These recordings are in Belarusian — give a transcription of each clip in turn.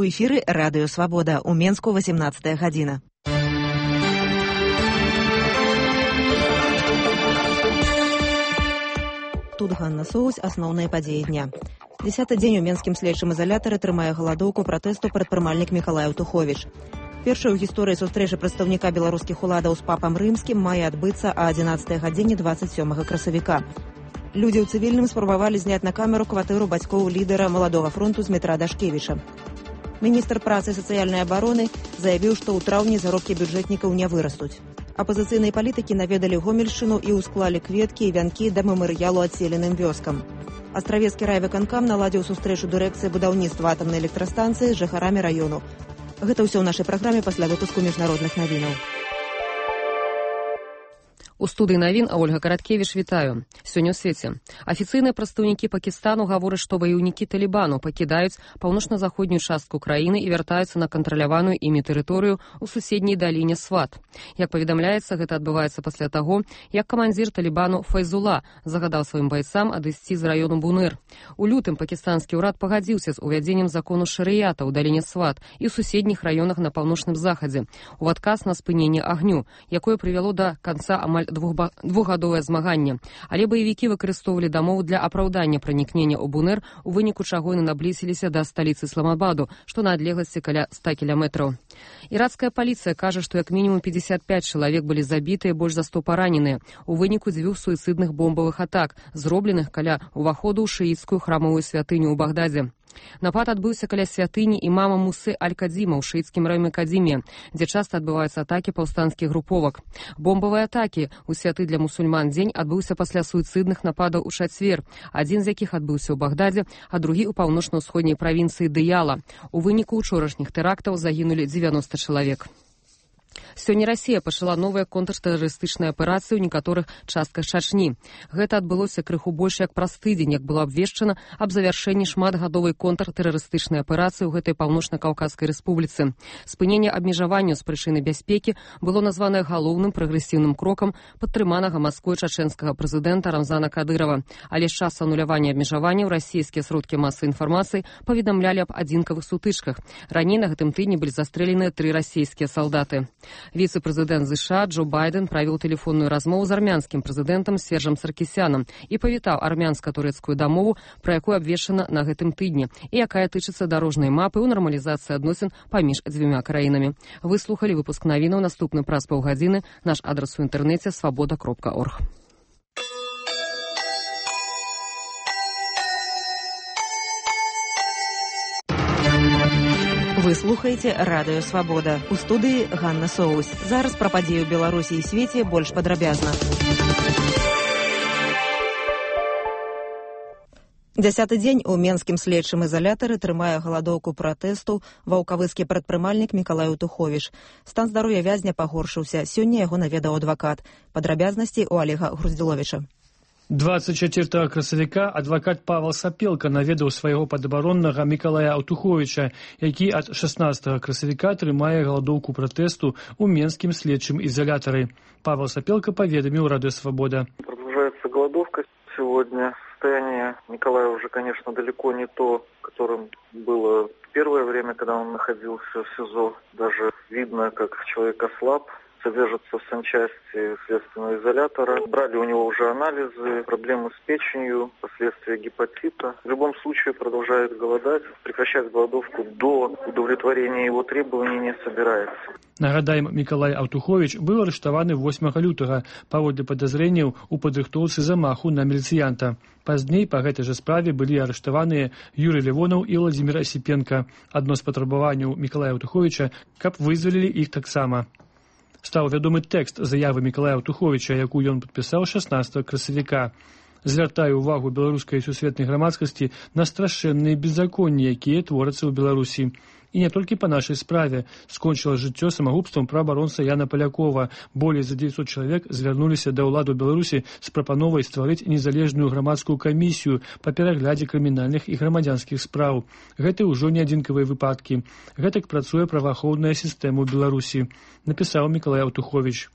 У эфіры Радыё Свабода. У Менску 18 гадзіна. Тут Ганна Соус, асноўныя падзеі дня. 10-й дзень у менскім следчым ізалятары трымае галадоўку пратэсту прадпрымальнік Мікалай Аўтуховіч. Першая ў гісторыі сустрэча прадстаўніка беларускіх уладаў з папам рымскім мае адбыцца а 11 гадзіне 27 красавіка. Людзі ў цывільным спрабавалі зняць на камеру кватэру бацькоў лідара маладога фронту Змітра Дашкевіча. Міністр працы і сацыяльнай абароны заявіў, што ў траўні заробкі бюджэтнікаў не вырастуць. Апазіцыйныя палітыкі наведалі Гомельшчыну і ўсклалі кветкі і вянкі да мемарыялу адселеным вёскам. Астравецкі райвыканкам наладзіў сустрэчу дырэкцыі будаўніцтва атамнай электрастанцыі з жыхарамі раёну. Гэта ўсё ў нашай праграме пасля выпуску міжнародных навінаў. У студыі навін Ольга Караткевіч, вітаю. Сёння ў свеце. Афіцыйныя прадстаўнікі Пакістану гавораць, што ваяўнікі Талібану пакідаюць паўночна-заходнюю частку краіны і вяртаюцца на кантраляваную імі тэрыторыю ў суседняй даліне Сват. Як паведамляецца, гэта адбываецца пасля таго, як камандзір Талібану Файзула загадаў сваім байцам адысці з раёну Бунэр. У лютым пакістанскі ўрад пагадзіўся з увядзеннем закону шарыята ў даліне Сват і ў суседніх раёнах на паўночным захадзе у адказ на спыненне агню, якое прывяло да канца амаль двухгадовае змаганне. Але баевікі выкарыстоўвалі дамову для апраўдання пранікнення ў Бунэр, у выніку чаго яны наблізіліся да сталіцы Исламабаду, што на адлегласці каля 100 кіламетраў. Іракская паліцыя кажа, што як мінімум 55 чалавек былі забітыя, больш за 100 параненыя у выніку 2 суіцыдных бомбавых атак, зробленых каля ўваходу ў шыіцкую храмовую святыню ў Багдадзе. Напад адбыўся каля святыні імама Мусы Аль-Кадзіма ў шыіцкім раёне Кадзіме, дзе часта адбываюцца атакі паўстанцкіх груповак. Бомбавыя атакі ў святы для мусульман дзень адбыўся пасля суіцыдных нападаў у чацвер, адзін з якіх адбыўся ў Багдадзе, а другі ў паўночна-ўсходняй правінцыі Дыяла. У выніку учорашніх тэрактаў загінулі 90 чалавек. Сёння Расія пачала новыя контртэрарыстычныя аперацыі ў некаторых частках Чачні. Гэта адбылося крыху больш як праз тыдзень, як было абвешчана аб завяршэнні шматгадовай контртэрарыстычнай аперацыі ў гэтай паўночна-каўказскай рэспубліцы. Спыненне абмежаванняў з прычыны бяспекі было названае галоўным прагрэсіўным крокам падтрыманага Масквой чачэнскага прэзідэнта Рамзана Кадырова. Але з часу анулявання абмежаванняў расійскія сродкі масавай інфармацыі паведамлялі аб адзінкавых сутычках. Раней на гэтым тыдні былі застрэленыя 3 расійскія салдаты. Віцэ-прэзідэнт США Джо Байден правіў тэлефонную размову з армянскім прэзідэнтам Сержам Саркісянам і павітаў армянска-турэцкую дамову, пра якую абвешчана на гэтым тыдні, і якая тычыцца дарожнай мапы ў нармалізацыі адносін паміж дзвюма краінамі. Вы слухалі выпуск навінаў, наступны праз паўгадзіны. Наш адрас у інтэрнэце свабода.орг. Вы слухаеце Радыё Свабода. У студыі Ганна Соус. Зараз пра падзею Беларусі і свеце больш падрабязна. 10-й дзень у менскім следчым ізалятары трымае галадоўку пратэсту ваўкавыскі прадпрымальнік Мікалай Аўтуховіч. Стан здароўя вязня пагоршыўся. Сёння яго наведаў адвакат. Падрабязнасці ў Олега Груздзіловіча. 24 красавіка адвакат Павел Сапелка наведаў свайго падабароннага Мікалая Аўтуховіча, які ад 16 красавіка трымае галадоўку пратэсту ў менскім следчым ізалятары. Павел Сапелка паведаміў Радыё Свобода. Продолжается голодовка сегодня. Состояние Николая уже, конечно, далеко не то, которым было в первое время, когда он находился в СИЗО. Даже видно, как человек ослаб. Содержится в санчасти следственного изолятора. Брали у него уже анализы, проблемы с печенью, последствия гепатита. В любом случае продолжает голодать. Прекращать голодовку до удовлетворения его требований не собирается. Нагадаем, Мікалай Аўтуховіч быў арыштаваны 8 лютага паводле падазрэнняў у падрыхтоўцы замаху на міліцыянта. Пазней па гэтай жа справе былі арыштаваныя Юрый Левонаў і Владзімір Асіпенка. Адно з патрабаванняў Мікалая Аўтуховіча, каб вызвалілі іх таксама. Стаў вядомы тэкст заявы Мікалая Аўтуховіча, якую ён падпісаў 16 красавіка. Звяртаю ўвагу беларускай і сусветнай грамадскасці на страшэнныя беззаконні, якія творацца ў Беларусі. І не толькі па нашай справе. Скончыла жыццё самагубствам праабаронца Яна Палякова. Болей за 900 чалавек звярнуліся да ўладаў Беларусі з прапановай стварыць незалежную грамадскую камісію па пераглядзе крымінальных і грамадзянскіх спраў. Гэта ўжо не адзінкавыя выпадкі. Гэтак працуе праваахоўная сістэма ў Беларусі, напісаў Мікалай Аўтуховіч.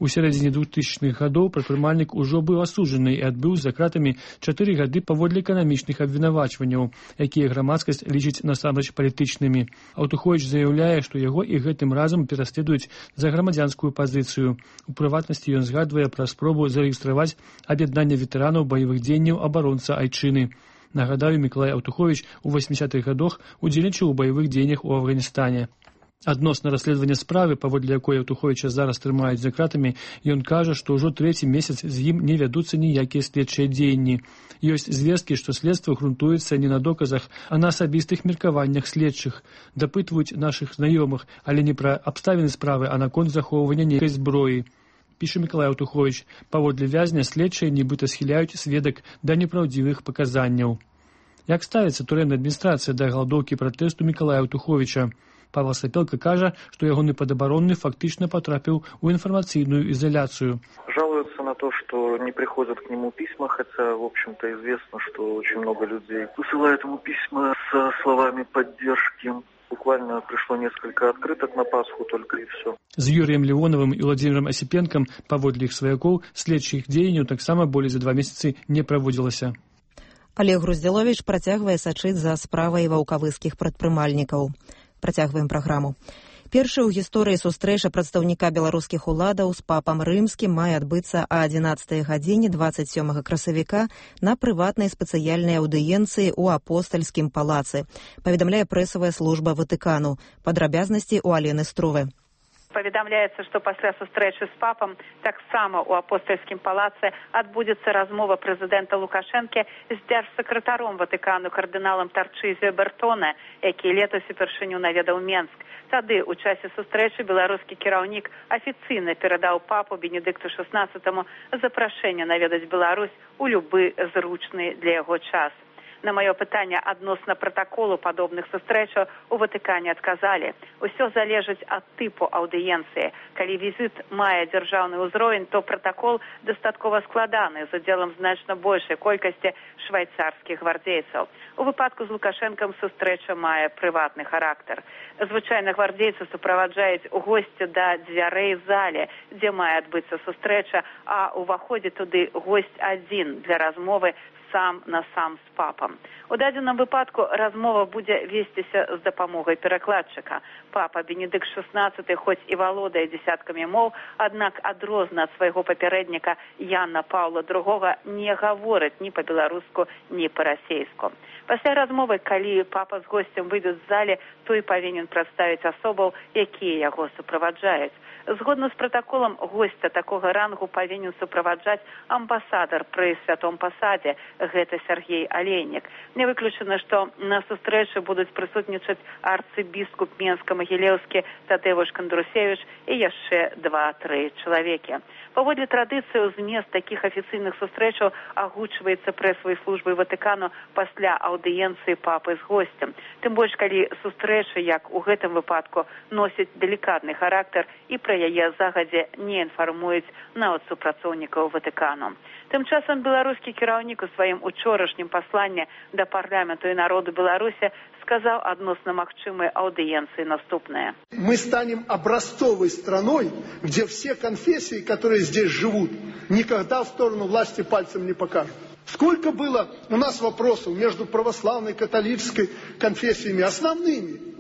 У сярэдзіне 2000-х гадоў прадпрымальнік ужо быў асуджаны і адбыў за кратамі 4 гады паводле эканамічных абвінавачванняў, якія грамадскасць лічыць насамрэч палітычнымі. Аўтуховіч заяўляе, што яго і гэтым разам пераследуюць за грамадзянскую пазіцыю. У прыватнасці ён згадвае пра спробу зарэгістраваць аб'яднанне ветэранаў баявых дзеянняў абаронца айчыны. Нагадаю, Мікалай Аўтуховіч у 80-х гадах удзельнічаў у баявых дзеяннях у Афганістане. Адносна расследавання справы, паводле якой Аўтуховіча зараз трымаюць за кратамі, ён кажа, што ўжо 3-й месяц з ім не вядуцца ніякія следчыя дзеянні. Ёсць звесткі, што следства грунтуецца не на доказах, а на асабістых меркаваннях следчых. Дапытваюць нашых знаёмых, але не пра абставіны справы, а наконт захоўвання нейкай зброі. Піша Мікалай Аўтуховіч, паводле вязня следчыя нібыта схіляюць сведак да непраўдзівых паказанняў. Як ставіцца турэмная адміністрацыя да галадоўкі пратэсту Мікалая Аўтуховіча? Павел Сапелка кажа, што ягоны падабаронны фактычна потрапіў у информационную изоляцию. Жалуются на то, что не приходят к нему письма, хотя, в общем-то, известно, что очень много людей посылают ему письма со словами поддержки. Буквально пришло несколько открыток на Пасху, только и все. З Юріем Левоновым і Владимиром Осіпенкам, паводле іх сваякоў, следчых дзеянняў таксама болей за 2 месяцы не праводзілася. Олег Груздзіловіч працягвае сачыць за справай ваўкавыскіх прадпрымальнікаў. Працягваем праграму. Першая ў гісторыі сустрэча прадстаўніка беларускіх уладаў з папам рымскім мае адбыцца о 11 гадзіне 27 красавіка на прыватнай спецыяльнай аўдыенцыі ў апостальскім палацы, паведамляе прэсавая служба Ватыкану. Падрабязнасці у Алены Струвы. Паведамляецца, што пасля сустрэчы з папам таксама ў апостальскім палацы адбудзецца размова прэзідэнта Лукашэнкі з дзяржсакратаром Ватыкану кардыналам Тарчызіо Бертоне, які летась упершыню наведаў Менск. Тады ў часе сустрэчы беларускі кіраўнік афіцыйна перадаў папу Бенедыкту XVI запрашэнне наведаць Беларусь у любы зручны для яго час. На маё пытанне адносна пратаколу падобных сустрэчаў у Ватыкане адказалі. Усё залежыць ад тыпу аўдыенцыі. Калі візіт мае дзяржаўны ўзровень, то пратакол дастаткова складаны з удзелам значна большай колькасці швайцарскіх гвардзейцаў. У выпадку з Лукашэнкам сустрэча мае прыватны характар. Звычайна гвардзейцы суправаджаюць госці да дзвярэй зале, дзе мае адбыцца сустрэча, а ўваходзіць туды госць адзін для размовы сам на сам з папам. У дадзеным выпадку размова будзе весціся з дапамогай перакладчыка. Папа Бенедыкт XVI хоць і валодае дзесяткамі моў, аднак адрозна ад свайго папярэдніка Яна Паўла II не гаворыць ні па-беларуску, ні па-расейску. Пасля размовы, калі папа з госцем выйдуць з залі, той павінен прадставіць асобаў, якія яго суправаджаюць. Згодна з пратаколам, госця такога рангу павінен суправаджаць амбасадар пры святом пасадзе, гэта Сергей Алейнік. Не выключана, што на сустрэчы будуць прысутнічаць арцыбіскуп Менска-Магілеўскі Тадзеуш Кандрусевіч і яшчэ 2-3 чалавекі. Паводле традыцыі, змест такіх афіцыйных сустрэчаў агучваецца прэсавай службай Ватыкану пасля аўдыенцыі папы з госцем. Тым больш, калі сустрэча, як у гэтым выпадку, носіць далікатны характар і пра яе загадзя не інфармуюць нават супрацоўнікаў Ватыкану. Тым часам беларускі кіраўнік у сваім учорашнім пасланні да парламенту і народу Беларусі сказал адносно магчымай аудиенции наступное. Мы станем образцовой страной, где все конфессии, которые здесь живут, никогда в сторону власти пальцем не покажут. Сколько было у нас вопросов между православной и католической конфессиями основными?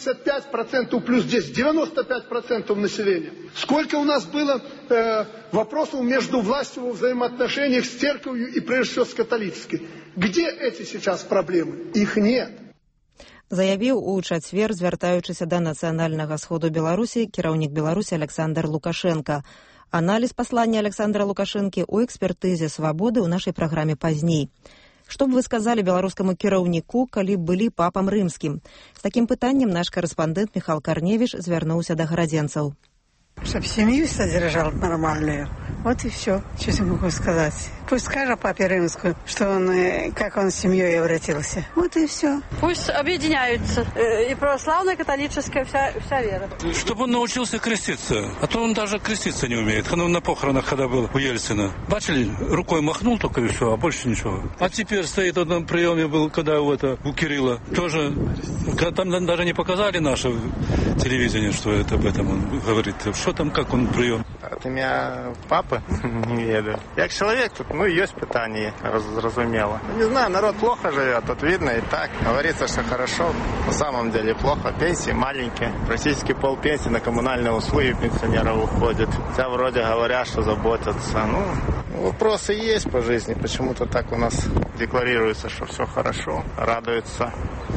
85% плюс здесь 95% населения. Сколько у нас было вопросов между властью во взаимоотношениях с церковью и прежде всего с католической? Где эти сейчас проблемы? Их нет. Заявіў у чацвер, звяртаючыся да нацыянальнага сходу Беларусі, кіраўнік Беларусі Александр Лукашенко. Аналіз паслання Александра Лукашенкі ў экспертызе «Свабоды» ў нашай праграме пазней. Што б вы сказалі беларускаму кіраўніку, калі былі папам рымскім? З такім пытаннем наш корэспандэнт Михал Корневич звярнуўся да гарадзенцаў. Чтоб семью содержал нормальную. Вот и все, что я могу сказать. Пусть скажет папе Римскому, что он, как он с семьей обратился. Вот и все. Пусть объединяются. И православная, и католическая, вся вера. Чтобы он научился креститься. А то он даже креститься не умеет. Он на похоронах, когда был у Ельцина. Бачили, рукой махнул только и все, а больше ничего. А теперь стоит он на приеме был, когда у Кирилла. Тоже, там даже не показали наше телевидение, что это об этом он говорит. Что там, как он прием? нават імя папы не ведаю. Як человек тут, есть питание, разумело. Не знаю, народ плохо живет, тут видно и так. Говорится, что хорошо, на самом деле плохо. Пенсии маленькие, практически полпенсии на коммунальные услуги пенсионеров уходит. Хотя вроде говорят, что заботятся. Вопросы есть по жизни, почему-то так у нас декларируется, что все хорошо, радуются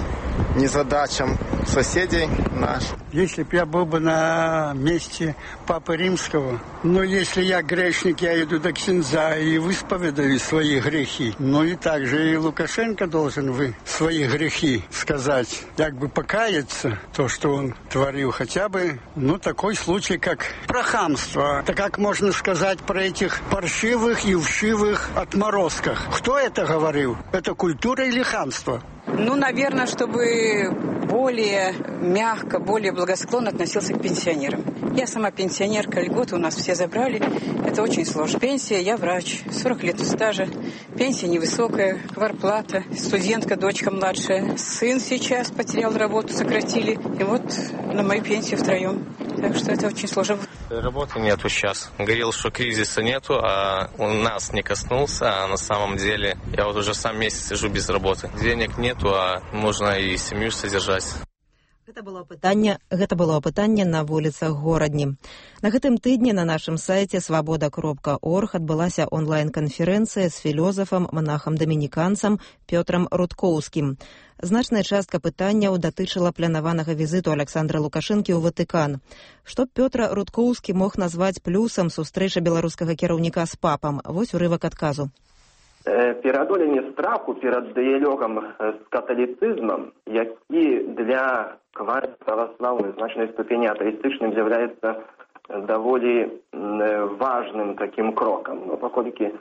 незадачам соседей наших. Если бы я был бы на месте Папы Римского, если я грешник, я иду до ксенза и высповедаю свои грехи. И также и Лукашенко должен свои грехи сказать, покаяться, то, что он творил. Хотя бы, такой случай, как про хамство. Это как можно сказать про этих паршивых и вшивых отморозках. Кто это говорил? Это культура или хамство? Наверное, чтобы более мягко, более благосклонно относился к пенсионерам. Я сама пенсионерка, льготы у нас все забрали. Это очень сложно. Пенсия, я врач, 40 лет стажа. Пенсия невысокая, квартплата, студентка, дочка младшая. Сын сейчас потерял работу, сократили. И на мою пенсию втроем. Так что это очень сложно. Работы нету сейчас. Говорил, что кризиса нету, а у нас не коснулся, а на самом деле я уже сам месяц сижу без работы. Денег нету, а можно и семью содержать. Гэта было апытанне на вуліцах горадні. На гэтым тыдні на нашым сайце свабода.орг адбылася онлайн-канферэнцыя з філёзафам, манахам-дамініканцам Пётрам Рудкоўскім. Значная частка пытанняў датычыла планаванага візіту Александра Лукашэнкі ў Ватыкан. Што Пётр Рудкоўскі мог назваць плюсам сустрэчы беларускага кіраўніка з папам? Вось урывак адказу. Пераадоленне страху перад дыялогам з каталіцызмам, які для квазіправаслаўнай значнай ступені атэістычным з'яўляецца даволі важным такім крокам. Паколькі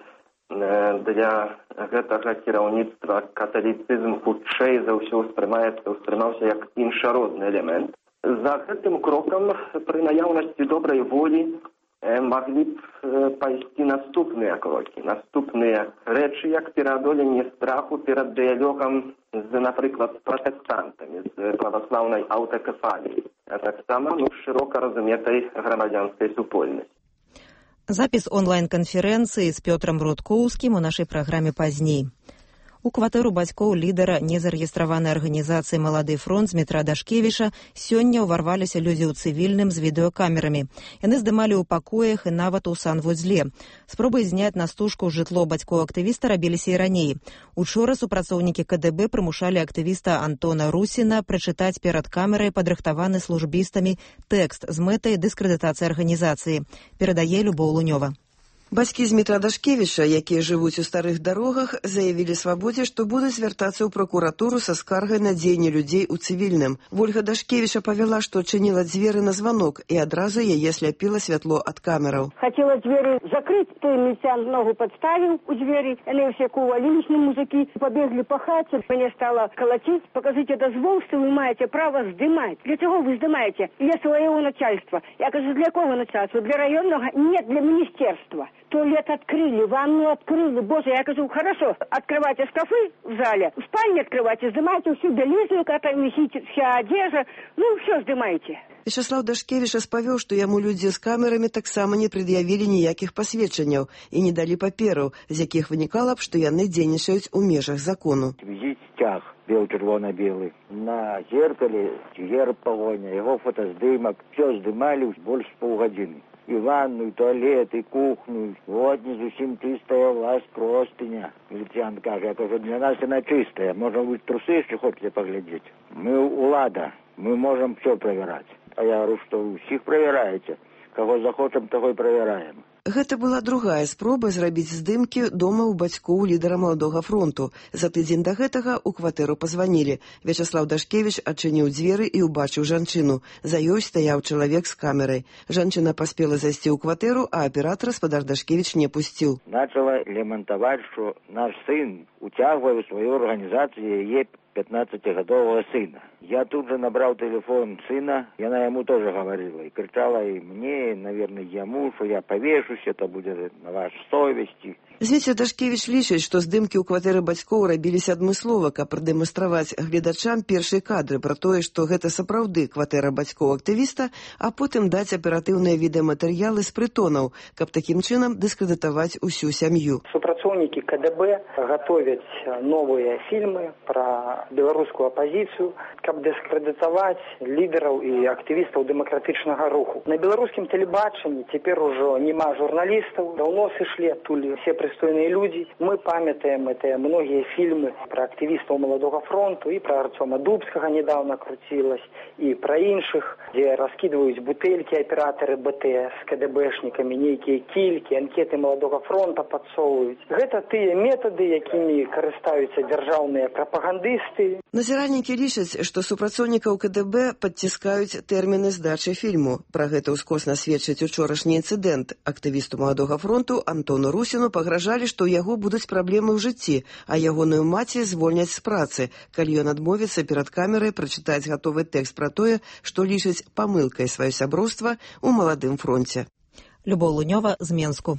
для гэтага кіраўніцтва каталіцызм хутчэй за ўсё ўспрымаўся як іншародны элемент. За гэтым крокам пры наяўнасці добрай волі маглі б пайсці наступныя крокі, наступныя рэчы, як пераадоленне страху перад дыялогам з, напрыклад, пратэстантамі, з праваслаўнай аўтакефаліяй, а таксама шырока разуметай грамадзянскай супольнасці. Запіс онлайн-канферэнцыі з Пётрам Рудкоўскім у нашай праграме пазней. У кватэру бацькоў лідара незарэгістраванай арганізацыі «Малады фронт» Дмітра Дашкевіча сёння ўварваліся людзі ў цывільным з відэакамерамі. Яны здымалі ў пакоях і нават у санвузле. Спробы зняць на стужку жытло бацькоў актывіста рабіліся і раней. Учора супрацоўнікі КДБ прымушалі актывіста Антона Русіна прачытаць перад камерай падрыхтаваны службістамі тэкст з мэтай дыскрэдытацыі арганізацыі. Перадае Любоў Лунёва. Бацькі Дмітра Дашкевіча, якія жывуць у старых дарогах, заявілі «Свабодзе», што будуць звяртацца ў пракуратуру са скаргай на дзеянне людзей у цывільным. Вольга Дашкевіча павяла, што чыніла дзверы на званок, і адразу яе сляпіла святло ад камераў. Хацела дзверы закрыць, той міліцыянт ногу падставіў у дзверы, яны ўсе уваліліся музыкі, пабеглі па хаце, мяне стала калаціць, пакажыце дазвол, што вы маеце права здымаць. Для чаго вы здымаеце? Для свайго начальства. Я кажу, для кого начальства? Для районного? Нет, для министерства. Туалет открыли, ванну открыли. Боже, я говорю, хорошо, открывайте шкафы в зале, в спальне открывайте, сдымайте всю белизну, там висит вся одежда, все сдымайте. Вячаслав Дашкевіч распавёў, што яму людзі з камерамі таксама не прад'явілі ніякіх пасведчанняў і не далі папераў, з якіх вынікала б, што яны дзейнічаюць у межах закону. Візіць сцяг бел-чырвона-белы. На зеркале герб пагоня, яго фотаздымак. Все здымалі больш паўгадзіны. И ванну, и туалет, и кухню. Вот не зусім чистая у вас простыня. Милициант кажет, я кажу, для нас она чистая. Можем быть трусы, если хотите поглядеть. Мы улада, мы можем все проверять. А я говорю, что вы всех проверяете. Кого захочем, того и проверяем. Гэта была другая спроба зрабіць здымкі дома ў бацькоў лідара Маладога фронту. За тыдзень да гэтага ў кватэру пазванілі. Вячаслав Дашкевіч адчыніў дзверы і ўбачыў жанчыну. За ёй стаяў чалавек з камерай. Жанчына паспела зайсці ў кватэру, а аператар спадар Дашкевіч не пусціў. Начала лемантаваць, што наш сын уцягвае ў сваю арганізацыю яе 15-годового сына. Я тут же набрал телефон сына, и она ему тоже говорила, и кричала и мне, и, наверное, ему, что я повешусь, это будет на вашей совести. Веця Дашкевіч лічыць, што здымкі ў кватэры бацькоў рабіліся адмыслова, каб прадэманстраваць гледачам першыя кадры пра тое, што гэта сапраўды кватэра бацькоў актывіста, а потым даць аператыўныя відэаматэрыялы з прытонаў, каб такім чынам дыскрэдытаваць усю сям'ю. Супрацоўнікі КДБ гатовяць новыя фільмы пра беларускую апазіцыю, каб дыскрэдытаваць лідараў і актывістаў дэмакратычнага руху. На беларускім тэлебачанні цяпер ужо няма журналістаў, даўно сышлі адтуль все прыстойныя людзі. Мы памятаем многія фільмы пра актывістаў Маладога фронту, і пра Артёма Дубскага недавно круцілась, і пра іншых, дзе раскідваюць бутэлькі аператары БТ з КДБшнікамі, нейкія кількі, анкеты Маладога фронта падсоўваюць. Гэта тыя метады, якімі карыстаюцца дзяржаўныя прапагандысты. Назіральнікі лічаць, што супрацоўнікаў КДБ падціскаюць тэрміны здачы фільму. Пра гэта ўскосна сведчыць учорашні інцыдэнт. Актывісту Маладога фронту Антону Русіну пагражалі, што ў яго будуць праблемы ў жыцці, а ягоную маці звольняць з працы, калі ён адмовіцца перад камерай прачытаць гатовы тэкст пра тое, што лічыць памылкай сваё сяброўства ў Маладым фронце. Любоў Лунёва з Менску.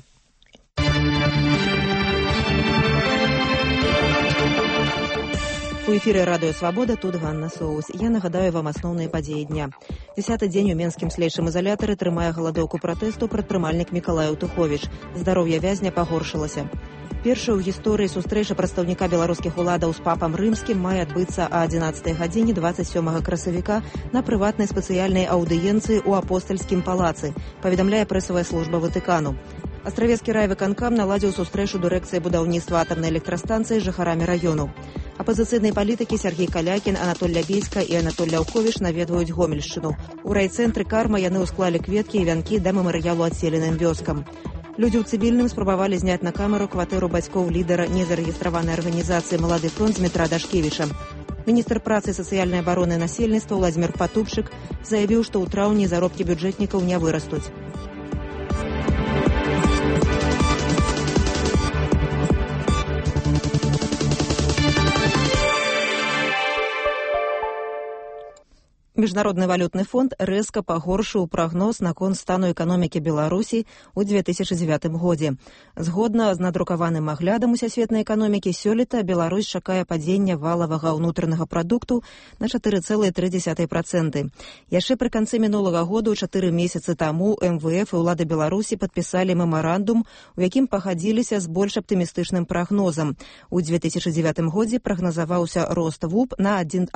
У эфіры радыё «Свабода», тут Ганна Соус. Я нагадаю вам асноўныя падзеі дня. 10-й дзень у менскім следчым ізалятары трымае галадоўку пратэсту прадпрымальнік Мікалай Аўтуховіч. Здароўе вязня пагоршылася. Першая ў гісторыі сустрэча прадстаўніка беларускіх уладаў з папам рымскім мае адбыцца о 11 гадзіне 27 красавіка на прыватнай спецыяльнай аўдыенцыі ў апостальскім палацы, паведамляе прэсавая служба Ватыкану. Астравецкі райвыканкам наладзіў сустрэчу дырэкцыі будаўніцтва атамнай электрастанцыі з жыхарамі раёну. Апазіцыйныя палітыкі Сергей Калякін, Анатоль Лябейска і Анатоль Ляўковіч наведваюць Гомельшчыну. У райцэнтры Карма яны ўсклалі кветкі і вянкі да мемарыялу адселеным вёскам. Людзі ў цывільным спрабавалі зняць на камеру кватэру бацькоў лідара незарэгістраванай арганізацыі «Малады фронт» Дмітра Дашкевіча. Міністр працы і сацыяльнай абароны насельніцтва Владзімір Патупчык заявіў, што ў траўні заробкі бюджэтнікаў не вырастуць. Міжнародны валютны фонд рэзка пагоршыў прагноз наконт стану эканомікі Беларусі ў 2009 годзе. Згодна з надрукаваным аглядам усесветнай эканомікі, сёлета Беларусь чакае падзення валавага ўнутранага прадукту на 4,3%. Яшчэ пры канцы мінулага году, 4 месяцы таму, МВФ і ўлады Беларусі падпісалі мемарандум, у якім пагадзіліся з больш аптымістычным прагнозам. У 2009 годзе прагназаваўся рост ВУП на 1,4%.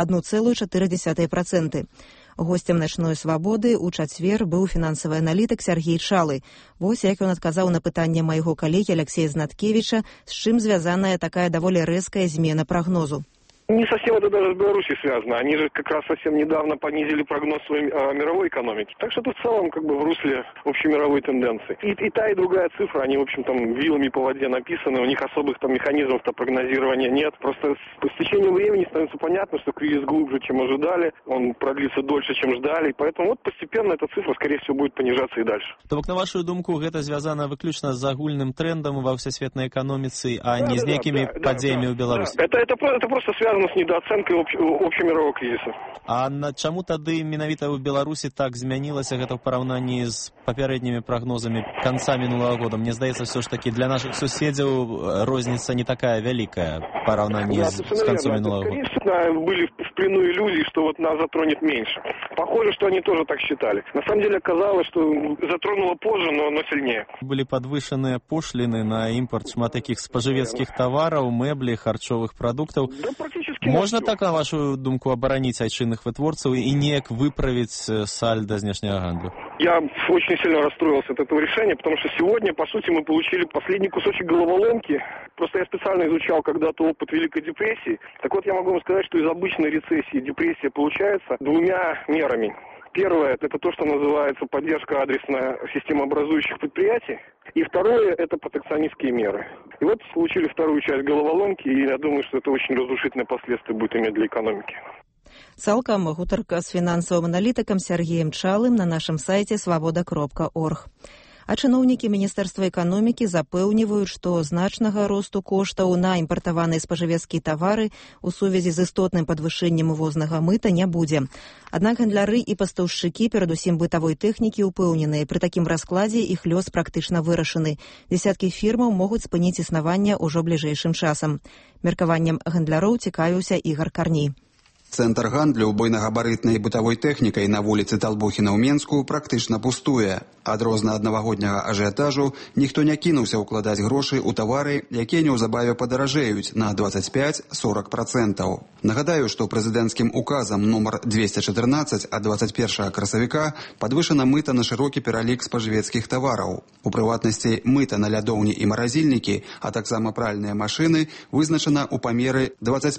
Госцем начной свабоды ў чацвер быў фінансавы аналітык Сергей Чалы. Вось як ён адказаў на пытанне майго калегі Алексея Знаткевича, з чым звязаная такая даволі рэзкая змена прагнозу. Не совсем это даже с Беларусью связано. Они же как раз совсем недавно понизили прогноз своей мировой экономики. Так что это в целом как бы в русле общемировой тенденции. И та, и другая цифра, они, в общем, там вилами по воде написаны. У них особых там механизмов-то прогнозирования нет. Просто с течением времени становится понятно, что кризис глубже, чем ожидали. Он продлится дольше, чем ждали. Поэтому вот постепенно эта цифра, скорее всего, будет понижаться и дальше. То бок, на вашу думку, гэта звязана выключна з агульным трендом ва ўсесветнай эканоміцы, а не з некімі падзеямі ў Беларусі? Это просто связано с недооценкой общемирового кризиса. А чаму тады менавіта ў Беларусі так змянілася гэта ў параўнанні з папярэднімі прагнозамі канца мінулага года? Мне здаецца, все ж таки для наших суседзяў розніца не такая вялікая в параўнанні с концом минулого года. Были в плену иллюзий, что вот нас затронет меньше. Похоже, что они тоже так считали. На самом деле оказалось, что затронуло позже, но сильнее. Были подвышенные пошлины на импорт шмат таких споживецких товаров, мебли, харчовых продуктов. Да, практически. Можно так, на вашу думку, оборонить айчынных вытворцев и неяк выправить сальдо знешняга гандлю? Я очень сильно расстроился от этого решения, потому что сегодня, по сути, мы получили последний кусочек головоломки. Просто я специально изучал когда-то опыт Великой депрессии. Так вот, я могу вам сказать, что из обычной рецессии депрессия получается двумя мерами. Первое – это то, что называется поддержка адресно-системообразующих предприятий. И второе – это протекционистские меры. И вот получили вторую часть головоломки, и я думаю, что это очень разрушительные последствия будет иметь для экономики. Цалкам гутарка з фінансавым аналітыкам Сергеем Чалым на нашым сайце свабода.орг. А чыноўнікі міністэрства эканомікі запэўніваюць, што значнага росту коштаў на імпартаваныя спажывецкія тавары у сувязі з істотным падвышэннем увознага мыта не будзе. Аднак гандляры і пастаўшчыкі, перадусім бытавой тэхнікі, упэўненыя, пры такім раскладзе іх лёс практычна вырашаны. Дзесяткі фірмаў могуць спыніць існаванне ўжо бліжэйшым часам. Меркаваннем гандляроў цікавіўся Ігар Карней. Цэнтр гандлю буйнагабарытнай бытавой тэхнікай на вуліцы Талбухіна ў Менску практычна пустуе. Ад рознааднавагодняга ажыятажу ніхто не кінуўся ўкладаць грошы ў тавары, якія неўзабаве падаражэюць на 25-40%. Нагадаю, што прэзідэнцкім указам нумар 214 ад 21 красавіка падвышана мыта на шырокі пералік спажывецкіх тавараў. У прыватнасці мыта на лядоўні і маразільнікі, а таксама пральныя машыны вызначана ў памеры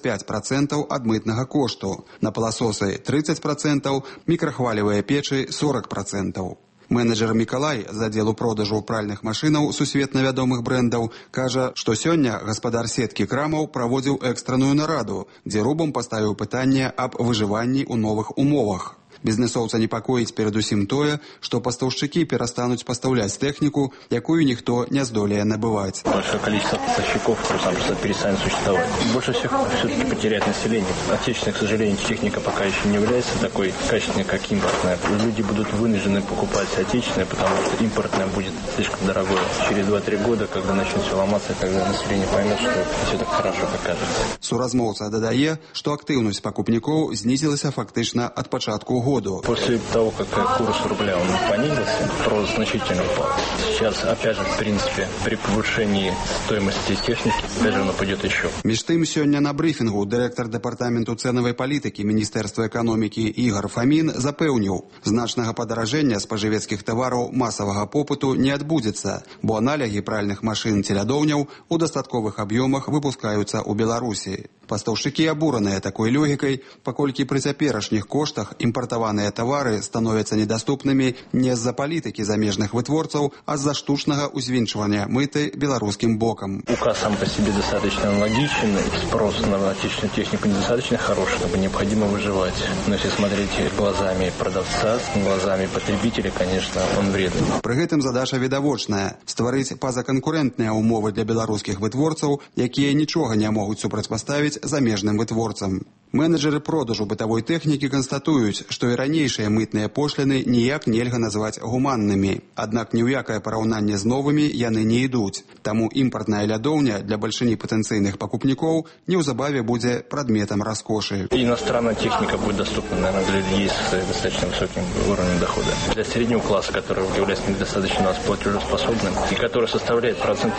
25% ад мытнага кошту, на пыласосы 30%, мікрахвалевыя печы 40%. Менеджер Мікалай з аддзелу продажу пральных машынаў сусветна вядомых брэндаў кажа, што сёння гаспадар сеткі крамаў праводзіў экстранную нараду, дзе рубам паставіў пытанне аб выжыванні ў новых умовах. Бізнесоўца непакоіць перадусім тое, што пастаўшчыкі перастануць пастаўляць тэхніку, якую ніхто не здолее набываць. Большое количество поставщиков просто перестанет существовать. Больше всех все-таки потеряет население. Отечественная, к сожалению, техника пока еще не является такой качественной, как импортная. Люди будут вынуждены покупать отечественное, потому что импортное будет слишком дорогое. Через 2-3 года, когда начнет все ломаться, тогда население поймет, что все так хорошо, как кажется. Суразмоўца дадае, што актыўнасць пакупнікоў знізілася фактычна ад пачатку году. После того, как курс рубля он понизился, рост значительно упал. Сейчас, опять же, в принципе, при повышении стоимости техники, опять же, оно пойдет еще. Між тым, сёння на брифінгу дырэктар дэпартаменту цэнавай палітыкі Міністэрства эканомікі Ігар Фамін запэўніў, значнага падаражэння спажывецкіх тавараў масавага попыту не адбудзецца, бо аналягі пральных машын ці лядоўняў у дастатковых аб'ёмах выпускаюцца ў Беларусі. Пастаўшчыкі абураныя такой логікай, паколькі пры цяперашніх коштах імпартаваныя тавары становяцца недаступнымі не з-за палітыкі замежных вытворцаў, а з-за штучнага узвінчвання мыты беларускім бокам. Указ сам по себе достаточно логичен, спрос на отечественную технику недостаточно хороший, чтобы необходимо выживать. Но если смотреть глазами продавца, глазами потребителя, конечно, он вредный. Пры гэтым задача відавочная – стварыць пазаканкурэнтныя ўмовы для беларускіх вытворцаў, якія нічога не могуць супрацьпаставіць замежным вытворцам. Менеджеры продажу бытавой тэхнікі канстатуюць, што і ранейшыя мытныя пошліны ніяк нельга назваць гуманнымі. Аднак ні ў якае параўнанне з новымі яны не ідуць. Таму імпартная лядоўня для бальшыні патэнцыйных пакупнікоў неўзабаве будзе прадметам раскошы. Иностранная техника будет доступна, наверное, для людей с достаточно высоким уровнем дохода. Для среднего класса, который является недостаточно платежеспособным и который составляет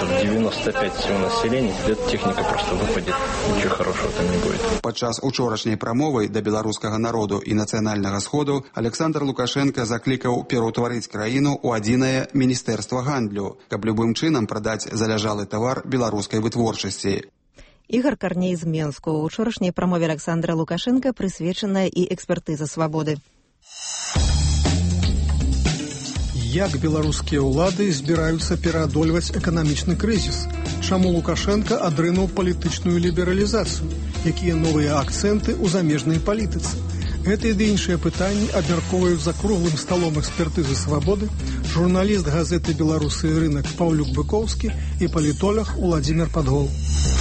95% всего населения, эта техника просто выпадет. Ничего хорошего там не будет. Падчас учорашняй прамовы да беларускага народу і нацыянальнага сходу Александр Лукашенко заклікаў пераўтварыць краіну ў адзінае міністэрства гандлю, каб любым чынам прадаць заляжалы тавар беларускай вытворчасці. Ігар Карней з Менску. У учорашняй прамове Александра Лукашенка прысвечаная і экспертыза свабоды. Як беларускія ўлады збіраюцца пераадольваць эканамічны крызіс? Чаму Лукашенко адрынуў палітычную лібералізацыю? Якія новыя акцэнты ў замежнай палітыцы? Гэтыя ды іншыя пытанні абмяркоўваюць за круглым сталом экспертызы свабоды журналіст газеты «Беларусы і рынок» Паўлюк Быкоўскі і палітолог Уладзімир Падгол.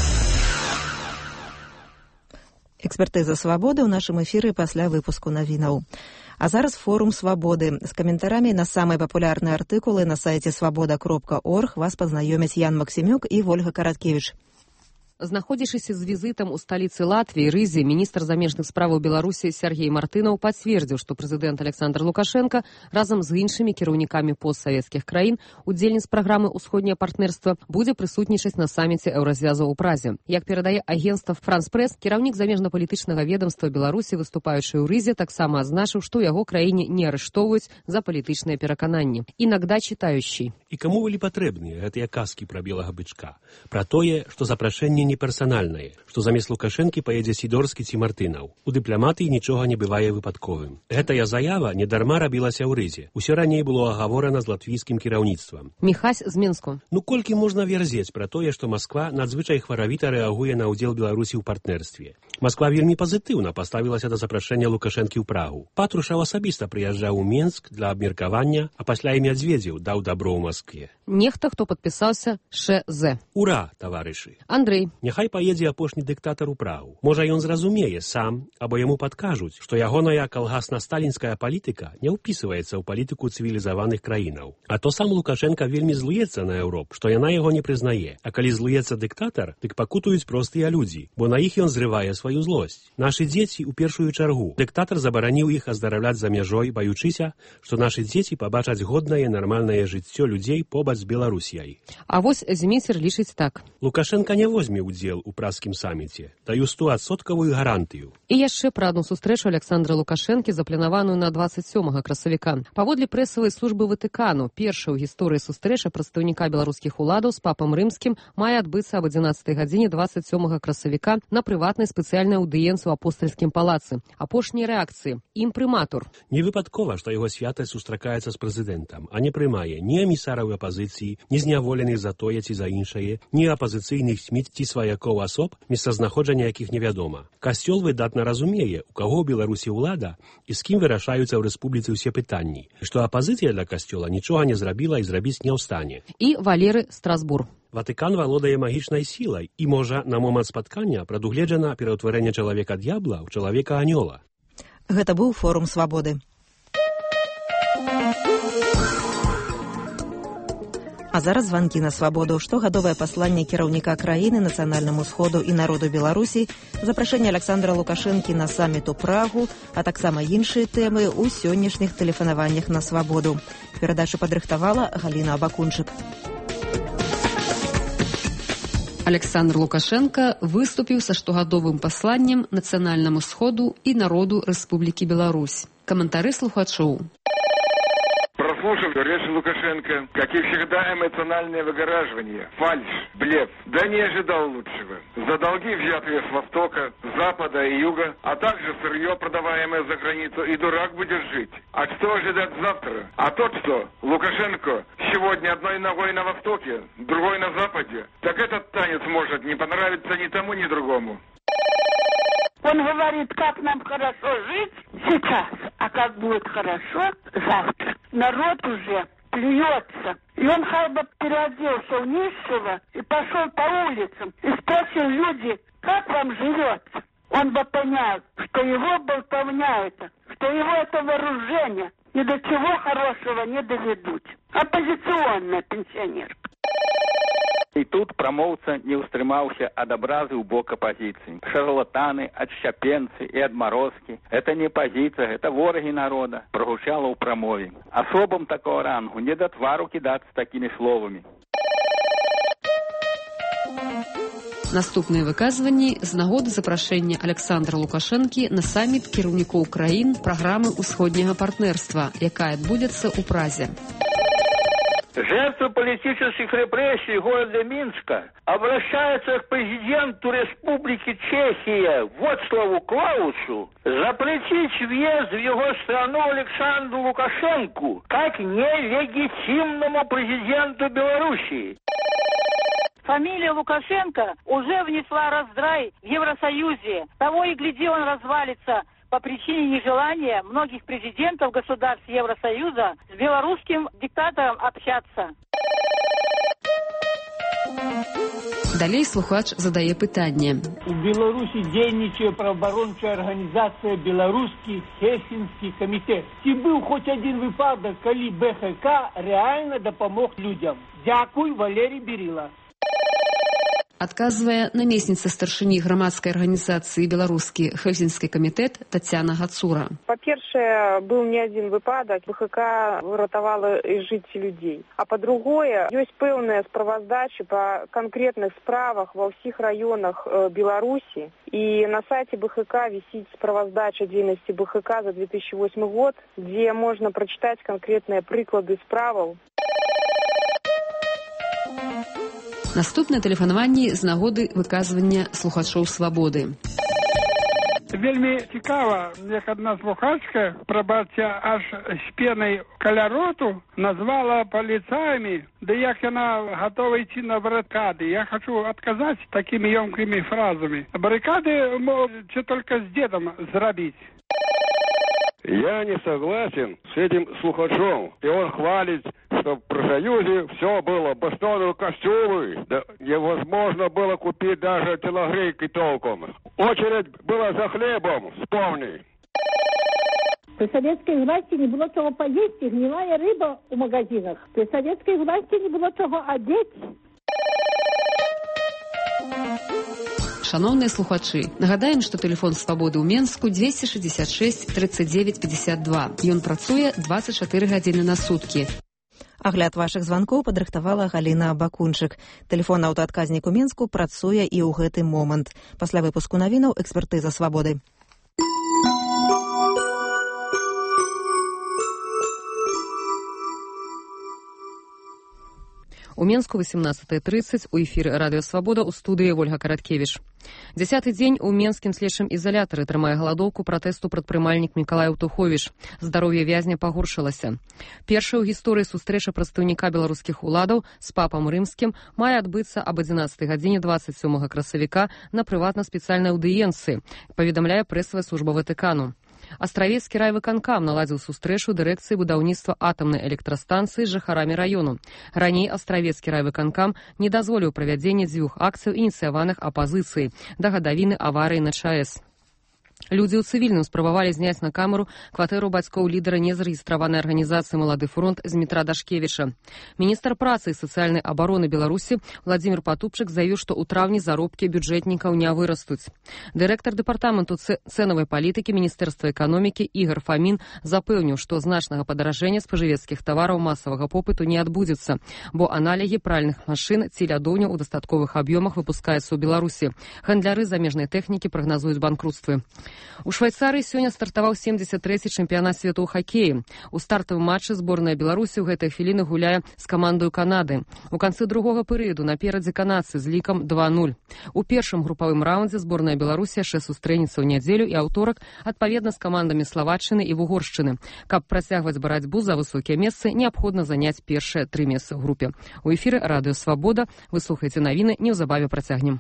Экспертыза свабоды ў нашым эфіры пасля выпуску навінаў. А зараз форум свабоды. З каментарамі на самыя папулярныя артыкулы на сайце свабода.орг вас пазнаёмяць Ян Максімюк і Вольга Караткевіч. Знаходзячыся з візітам у сталіцы Латвіі Рызе, міністр замежных справаў Беларусі Сергей Мартынаў пацвердзіў, што прэзідэнт Александр Лукашенко разам з іншымі кіраўнікамі постсавецкіх краін, удзельніц праграмы «Усходняе партнерства», будзе прысутнічаць на саміце Еўразвязу ў Празе. Як перадае агенцтва «Франс Прэс», кіраўнік замежна-палітычнага ведомства Беларусі, выступаючы ў Рызе, таксама адзначыў, што ў яго краіне не арыштоўваюць за палітычныя перакананні. Інагда чытаючы. І каму былі патрэбныя гэтыя казкі пра белага бычка? Пра тое, што запрашэнне не персанальнае, што замест Лукашэнкі паедзе Сідорскі ці Мартынаў. У дыпламатыі нічога не бывае выпадковым. Гэтая заява недарма рабілася ў Рызе. Усё раней было агаворана з латвійскім кіраўніцтвам. Міхась з Менску. Ну колькі можна верзець пра тое, што Масква надзвычай хваравіта рэагуе на ўдзел Беларусі ў партнерстве. Масква вельмі пазітыўна паставілася да запрашэння Лукашэнкі ў Прагу. Патрушаў асабіста прыязджаў у Менск для абмеркавання, а пасля і Мядзведзеў даў дабро ў Маскве. Нехта, хто падпісаўся ШЗ. Ура, таварышы. Андрэй. Няхай паедзе апошні дыктатар у Прагу. Можа, ён зразумее сам, або яму падкажуць, што ягоная калгасна-сталінская палітыка не ўпісваецца ў палітыку цывілізаваных краінаў. А то сам Лукашенка вельмі злуецца на Еўроп, што яна яго не прызнае. А калі злуецца дыктатар, дык пакутуюць простыя людзі, бо на іх ён зрывае сваю злосць. Нашы дзеці ў першую чаргу. Дыктатар забараніў іх аздараўляць за мяжой, баючыся, што нашы дзеці пабачаць годнае нармальнае жыццё людзей побач з Беларусіяй. А вось Зміцер лічыць так. Лукашенка не возьме ўдзел у празкім саміце. Даю 100% гарантыю. І яшчэ пра адну сустрэчу Александра Лукашэнкі, запланаваную на 27 красавіка. Паводле прэсавай службы Ватыкану, першая ў гісторыі сустрэча прадстаўніка беларускіх уладаў з папам рымскім мае адбыцца аб 11 гадзіне 27 красавіка на прыватнай спецыяльнай аўдыенцыі ў апостальскім палацы. Апошнія рэакцыі. Імпрыматур. Не выпадкова, што яго святасць сустракаецца з прэзідэнтам, а не прымае ні эмісараў апазіцыі, ні зняволеных за тое ці за іншае, ні апазіцыйных СМІ ці сваякоў асоб, месцазнаходжання якіх невядома. Касцёл выдатна разумее, у каго ў Беларусі ўлада і з кім вырашаюцца ў рэспубліцы ўсе пытанні, што апазіцыя для касцёла нічога не зрабіла і зрабіць не ў стане. І Валеры Страсбур. Ватыкан валодае магічнай сілай і можа на момант спаткання прадугледжана пераўтварэнне чалавека-д'ябла ў чалавека-анёла. Гэта быў форум свабоды. А зараз званкі на свабоду. Штогадовае пасланне кіраўніка краіны нацыянальнаму сходу і народу Беларусі, запрашэнне Александра Лукашэнкі на саміт у Прагу, а таксама іншыя тэмы ў сённяшніх тэлефанаваннях на свабоду. Перадачу падрыхтавала Галіна Абакунчык. Александр Лукашенко выступіў са штогадовым пасланнем нацыянальнаму сходу і народу Рэспублікі Беларусь. Каментары слухачоў. Прослушав речь Лукашенко, как и всегда, эмоциональное выгораживание, фальшь, блеф. Да не ожидал лучшего. За долги, взятые с Востока, Запада и Юга, а также сырье, продаваемое за границу, и дурак будет жить. А что ожидать завтра? А тот, что Лукашенко сегодня одной ногой на Востоке, другой на Западе, так этот танец может не понравиться ни тому, ни другому. Он говорит, как нам хорошо жить сейчас, а как будет хорошо завтра. Народ уже плюется. И он хоть бы переоделся в нищего и пошел по улицам и спросил люди, как вам живется. Он бы понял, что его болтовня это, что его это вооружение ни до чего хорошего не доведут. Оппозиционная пенсионерка. І тут прамоўца не ўстрымаўся ад абразы ў бок апазіцыі. Шарлатаны, адшчапенцы і адмарозкі. Это не пазіцыя, гэта ворагі народа, прагучала ў прамове. Асобам такого рангу не да твару кідацца такімі словамі. Наступныя выказванні з нагоды запрашэння Александра Лукашэнкі на саміт кіраўнікоў краін праграмы ўсходняга партнерства, якая адбудзецца ў Празе. Жертвы политических репрессий города Минска обращаются к президенту Республики Чехия Вацлаву Клаусу запретить въезд в его страну Александру Лукашенку как нелегитимному президенту Белоруссии. Фамилия Лукашенко уже внесла раздрай в Евросоюзе. Того и гляди, он развалится по причине нежелания многих президентов государств Евросоюза с белорусским диктатором общаться. Далей слухач задае пытанне. У Беларусі дзейнічае праваабарончая арганізацыя Беларускі Хельсінскі камітэт. Ці быў хоць адзін выпадак, калі БХК рэальна дапамог людзям? Дзякуй, Валерий Берила. Адказвае намесніца старшыні грамадскай арганізацыі «Беларускі Хельсінскі камітэт» Тацяна Гацура. Па-першае, быў не адзін выпадак, БХК выратавала жыцці людзей. А па-другое, ёсць пэўныя справаздачы па канкрэтных справах ва ўсіх раёнах Беларусі. І на сайце БХК вісіць справаздача дзейнасці БХК за 2008 год, дзе можна прачытаць канкрэтныя прыклады справаў. Наступнае тэлефанаванне з нагоды выказвання слухачоў свабоды. Вельмі цікава, як одна слухачка, прабачце, аж з пенай каля роту назвала паліцаямі, да як яна готова ідти на баррикады. Я хочу отказать такими емкими фразами. Баррикады можете только с дедом зробить. Я не согласен с этим слухачом. И он хвалит, что в Профсоюзе все было, бастоны, костюмы. Да невозможно было купить даже телогрейки толком. Очередь была за хлебом, вспомни. При советской власти не было чего поесть, и гнилая рыба в магазинах. При советской власти не было чего одеть. Шановныя слухачы, нагадаем, што тэлефон свабоды ў Менску 266 39 52. Ён працуе 24 гадзіны на суткі. Агляд вашых званкоў падрыхтавала Галіна Бакунчык. Тэлефон аўтаадказнік у Менску працуе і ў гэты момант. Пасля выпуску навінаў экспертыза свабоды. У Менску 18:30 у эфіры радыё Свабода ў студыі Ольга Караткевіч. 10-й дзень у менскім следчым ізалятары трымае галадоўку пратэсту прадпрымальнік Мікалай Аўтуховіч. Здароўе вязня пагоршылася. Першая ў гісторыі сустрэча прадстаўніка беларускіх уладаў з папам рымскім мае адбыцца аб 11 гадзіне 27 красавіка на прыватна-спецыяльнай аўдыенцыі, паведамляе прэсавая служба Ватыкану. Астравецкі райвыканкам наладзіў сустрэчу дырэкцыі будаўніцтва атамнай электрастанцыі з жыхарамі раёну. Раней Астравецкі райвыканкам не дазволіў правядзення 2 акцыяў ініцыяваных апазіцыяй да гадавіны аварыі на ЧАЭС. Людзі ў цывільным спрабавалі зняць на камеру кватэру бацькоў лідара незарэгістраванай арганізацыі «Малады фронт» Змітра Дашкевіча. Міністр працы і сацыяльнай абароны Беларусі Владзімір Патупчык заявіў, што ў траўні заробкі бюджэтнікаў не вырастуць. Дырэктар дэпартаменту цэнавай палітыкі Міністэрства эканомікі Ігор Фамін запэўніў, што значнага падаражэння спажывецкіх тавараў масавага попыту не адбудзецца, бо аналігі пральных машын ці лядоўняў у дастатковых аб'ёмах выпускаюцца ў Беларусі. Гандляры замежнай тэхнікі прагназуюць банкрутствы. У Швайцарыі сёння стартаваў 73-й чэмпіянат свету ў хакеі. У стартавым матчы зборная Беларусі ў гэтай хвіліны гуляе з камандаю Канады. У канцы другога перыяду наперадзе канадцы з лікам 2-0. У першым групавым раўндзе зборная Беларусі яшчэ сустрэнецца ў нядзелю і аўторак адпаведна з камандамі Славаччыны і Вугоршчыны. Каб працягваць барацьбу за высокія месцы, неабходна заняць першыя 3 месцы ў групе. У эфіры радыё Свабода. Вы слухаеце навіны, неўзабаве працягнем.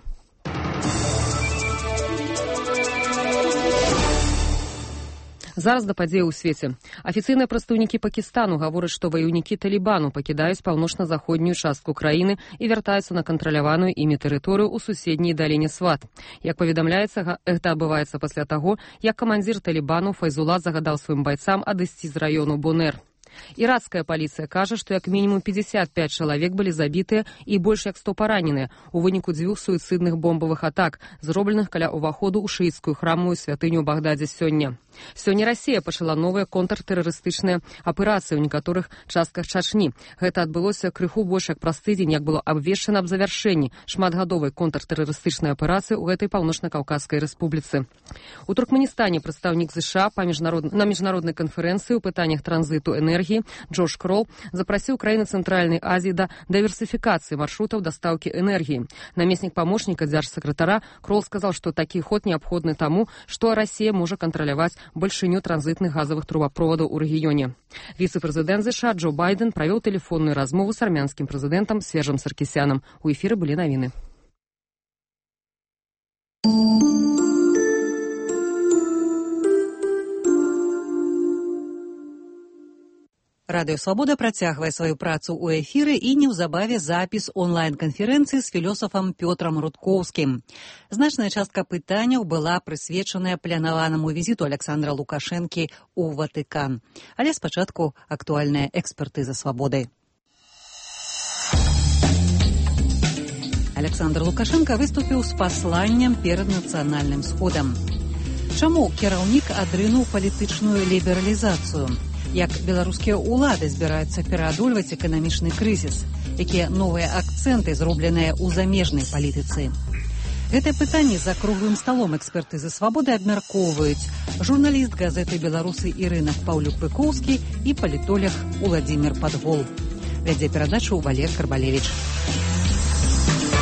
Зараз да падзеі ў свеце. Афіцыйныя прадстаўнікі Пакістану гавораць, што ваяўнікі Талібану пакідаюць паўночна-заходнюю частку краіны і вяртаюцца на кантраляваную імі тэрыторыю ў суседняй даліне Сват. Як паведамляецца, гэта адбываецца пасля таго, як камандзір Талібану Файзула загадаў сваім байцам адысці з раёну Бонер. Іракская паліцыя кажа, што як мінімум 55 чалавек былі забітыя і больш як 100 параненыя у выніку 2 суіцыдных бомбавых атак, зробленых каля ўваходу ў шыіцкую храмавую святыню ў Багдадзе сёння. Сёння Расія пачала новыя контртэрарыстычныя аперацыі ў некаторых частках Чачні. Гэта адбылося крыху больш як праз тыдзень, як было абвешчана аб завяршэнні шматгадовай контртэрарыстычнай аперацыі ў гэтай паўночна-каўказскай рэспубліцы. У Туркменістане прадстаўнік США на міжнароднай канферэнцыі ў пытаннях транзіту энергіі Джош Крол запрасіў краіны Цэнтральнай Азіі да дыверсіфікацыі маршрутаў дастаўкі энергіі. Намеснік памочніка дзяржсакратара Крол сказаў, што такі ход неабходны таму, што Расія можа кантраляваць большыню транзітных газавых трубаправодаў у рэгіёне. Віцэ-прэзідэнт США Джо Байден правёў тэлефонную размову з армянскім прэзідэнтам Сержам Саркісянам. У эфіры былі навіны. Радыё Свабода працягвае сваю працу ў эфіры і неўзабаве запіс онлайн-канферэнцыі з філосафам Пётрам Рудкоўскім. Значная частка пытанняў была прысвечаная планаванаму візіту Александра Лукашэнкі ў Ватыкан. Але спачатку актуальная экспертыза свабоды. Александр Лукашенко выступіў з пасланнем перад нацыянальным сходам. Чаму кіраўнік адрынуў палітычную лібералізацыю? Як беларускія ўлады збіраюцца пераадольваць эканамічны крызіс? Якія новыя акцэнты зробленыя ў замежнай палітыцы? Гэтае пытанне за круглым сталом экспертызы свабоды абмяркоўваюць журналіст газеты «Беларусы» Ірына Паўлюк-Пыкоўскі і палітолог Уладзімір Падгол. Вядзе перадачу Валер Карбалевіч.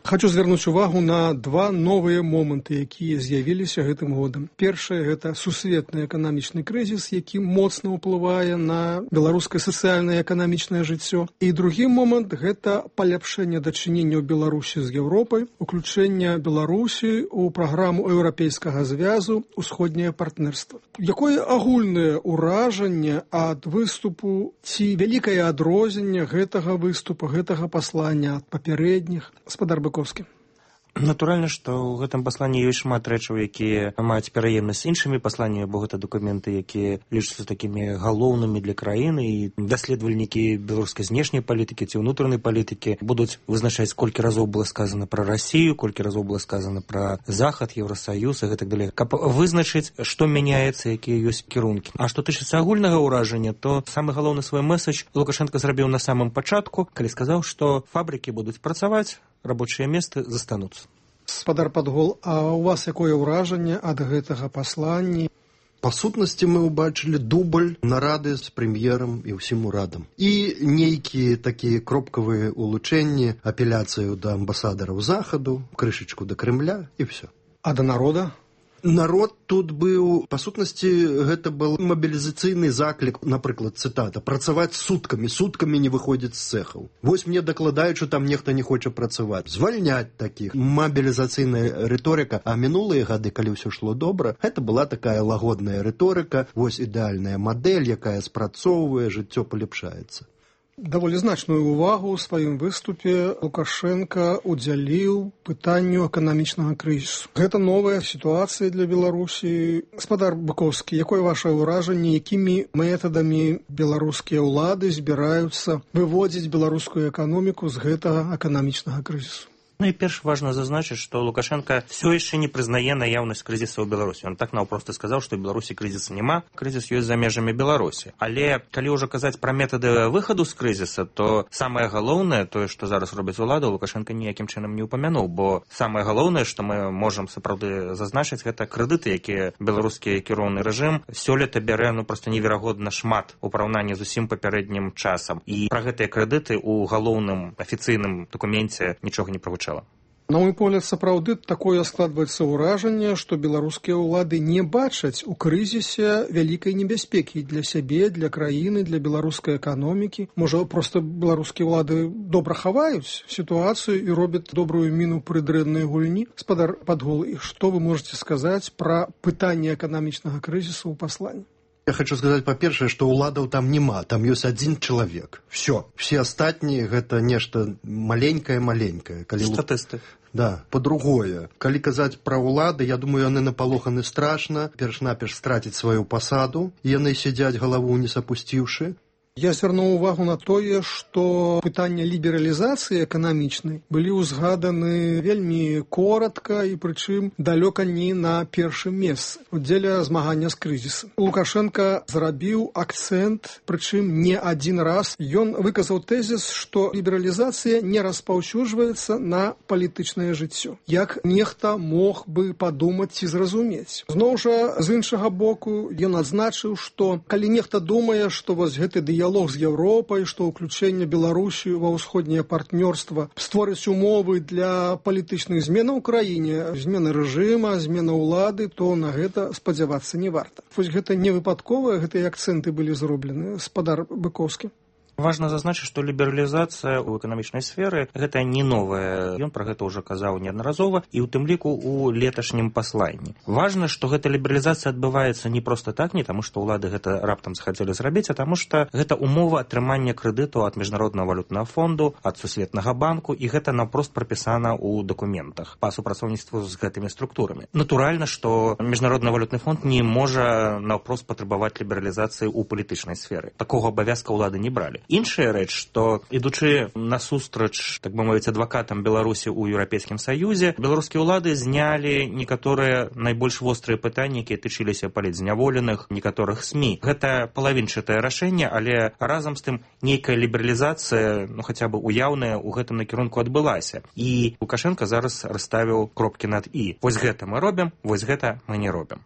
Хочу звярнуць увагу на два новыя моманты, якія з'явіліся гэтым годам. Першае – гэта сусветны эканамічны крызіс, які моцна ўплывае на беларускае сацыяльнае эканамічнае жыццё. І другі момант – гэта паляпшэнне дачыненняў Беларусі з Еўропай, уключэнне Беларусі ў праграму Еўрапейскага звязу «Усходняе партнерства». Якое агульнае ўражанне ад выступу ці вялікае адрозненне гэтага выступа, гэтага паслання ад папярэдніх? Гаспадар Быкоўскі. Натуральна, што ў гэтым пасланні ёсць шмат рэчаў, якія маюць пераемнасць з іншымі пасланнямі, бо гэта дакументы, якія лічацца такімі галоўнымі для краіны, і даследавальнікі беларускай знешняй палітыкі ці ўнутранай палітыкі будуць вызначаць, колькі разоў было сказана пра Расію, колькі разоў было сказана пра Захад, Еўрасаюз і гэтак далей, каб вызначыць, што мяняецца, якія ёсць кірункі. А што тычыцца агульнага ўражання, то самы галоўны свой мэсадж Лукашенко зрабіў на самым пачатку, калі сказаў, што фабрыкі будуць працаваць, рабочыя месцы застануцца. Гаспадар Падгол, а у вас якое ўражанне ад гэтага паслання? Па сутнасці мы ўбачылі дубль нарады з прэм'ерам і ўсім урадам. І нейкія такія кропкавыя улучэнні, апеляцыю да амбасадараў Захаду, крышачку да Крымля і ўсё. А да народа? Народ тут быў, па сутнасці, гэта был мабілізацыйны заклік, напрыклад, цытата, працаваць суткамі не выходзіць з цэхаў. Вось мне дакладаюць, што там нехта не хоча працаваць. Звальняць такіх. Мабілізацыйная рыторыка. А мінулыя гады, калі ўсё шло добра, гэта была такая лагодная рыторыка, вось ідэальная мадэль, якая спрацоўвае, жыццё паляпшаецца. Даволі значную ўвагу ў сваім выступе Лукашенко удзяліў пытанню эканамічнага крызісу. Гэта новая сітуацыя для Беларусі. Гаспадар Быкоўскі, якое вашае ўражанне, якімі метадамі беларускія ўлады збіраюцца выводзіць беларускую эканоміку з гэтага эканамічнага крызісу? Найперш важна зазначыць, што Лукашенко все яшчэ не прызнае наяўнасць крызіса ў Беларусі. Он так наўпрост сказаў, што ў Беларусі крызіса няма, крызіс ёсць за межамі Беларусі. Але калі ўжо казаць пра метады выхаду з крызіса, то самае галоўнае, тое, што зараз робіць улада, Лукашенко ніякім чынам не ўпамянуў, бо самае галоўнае, што мы можам сапраўды зазначыць, гэта крэдыты, якія беларускі кіроўны рэжым сёлета бярэ проста неверагодна шмат у параўнанні з усім папярэднім часам. І пра гэтыя крэдыты ў галоўным афіцыйным дакуменце нічога не прагучала. На мой погляд, сапраўды такое складваецца ўражанне, што беларускія ўлады не бачаць у крызісе вялікай небяспекі для сябе, для краіны, для беларускай эканомікі. Можа, проста беларускія ўлады добра хаваюць сітуацыю і робяць добрую міну пры дрэннай гульні. Гаспадар Падгол, і што вы можаце сказаць пра пытанне эканамічнага крызісу ў пасланні? Я хочу сказаць, па-першае, што ўладаў там няма, там ёсць адзін чалавек. Все астатнія гэта нешта маленькае. Статысты. Да, по-другое. Калі казаць пра ўлады, я думаю, яны напалоханы страшна, перш-наперш страціць сваю пасаду, яны сядзяць галаву не сапусціўшы. Я звярнуў увагу на тое, што пытанне лібералізацыі эканамічнай былі ўзгаданы вельмі коратка і прычым далёка не на першым месцы дзеля змагання з крызісам. Лукашенко зрабіў акцэнт, прычым не адзін раз. Ён выказаў тэзіс, што лібералізацыя не распаўсюджваецца на палітычнае жыццё. Як нехта мог бы падумаць ці зразумець. Зноў жа, з іншага боку, ён адзначыў, што калі нехта думае, што вось гэты дыялог з Еўропай, што ўключэнне Беларусі ва ўсходняе партнёрства створыць умовы для палітычных зменаў у краіне, змены рэжыма, змена ўлады, то на гэта спадзявацца не варта. Вось гэта не выпадковыя, гэтыя акцэнты былі зроблены. Гаспадар Быкоўскі. Важна зазначыць, што лібералізацыя ў эканамічнай сферы гэта не новая. Ён пра гэта ўжо казаў неаднаразова і ў тым ліку ў леташнім пасланні. Важна, што гэта лібералізацыя адбываецца не проста так, не таму, што ўлады гэта раптам захацелі зрабіць, а таму, што гэта умова атрымання крэдыту ад міжнароднага валютнага фонду, ад сусветнага банку, і гэта наўпрост прапісана ў дакументах па супрацоўніцтву з гэтымі структурамі. Натуральна, што міжнародны валютны фонд не можа наўпрост патрабаваць лібералізацыі ў палітычнай сферы. Такога абавязка ўлады не бралі. Іншая рэч, што ідучы насустрач, так бы мовіць, адвакатам Беларусі ў Еўрапейскім Саюзе, беларускія ўлады знялі некаторыя найбольш вострыя пытанні, якія тычыліся палітзняволеных, некаторых СМІ. Гэта палавінчатае рашэнне, але разам з тым нейкая лібералізацыя, хаця бы уяўная, у гэтым накірунку адбылася. І Лукашенко зараз расставіў кропкі над «і». Вось гэта мы робім, вось гэта мы не робім.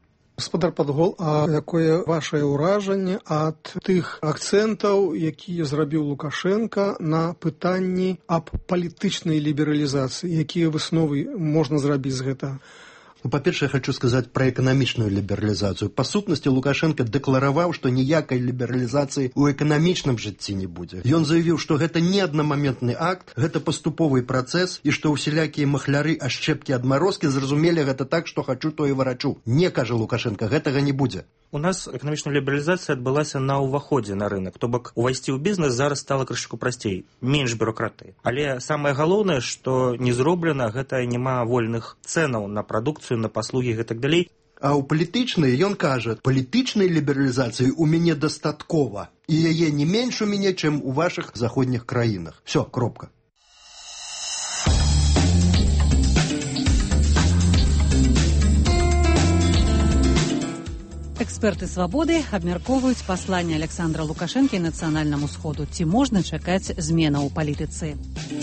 Гаспадар Падгол, а якое вашае ўражанне ад тых акцэнтаў, якія зрабіў Лукашенко на пытанні аб палітычнай лібералізацыі? Якія высновы можна зрабіць з гэтага? По-перше, я хочу сказать про экономичную либерализацию. По сутности, Лукашенко деклараваў, што ніякай лібералізацыі ў эканамічным жыцці не будзе. Ён заявіў, што гэта не аднамаментны акт, гэта паступовы працэс, і што ўсялякія махляры, ашчэпкі, адмарозкі зразумелі гэта так, што хачу, то і варачу. Не, кажа Лукашенко, гэтага не будзе. У нас эканамічная лібералізацыя адбылася на ўваходзе на рынок. То бок, увайсці ў бізнес зараз стала крышку прасцей, менш бюрократыі. Але самае галоўнае, што не зроблена, гэта няма вольных цэнаў на прадукцыю, на паслугі і так далей. А ў палітычнай ён кажа, палітычнай лібералізацыі ў мяне дастаткова, і яе не менш у мяне, чым у вашых заходніх краінах. Всё, кропка. Эксперты «Свабоды» абмяркоўваюць пасланне Александра Лукашэнкі нацыянальнаму сходу. Ці можна чакаць зменаў у палітыцы?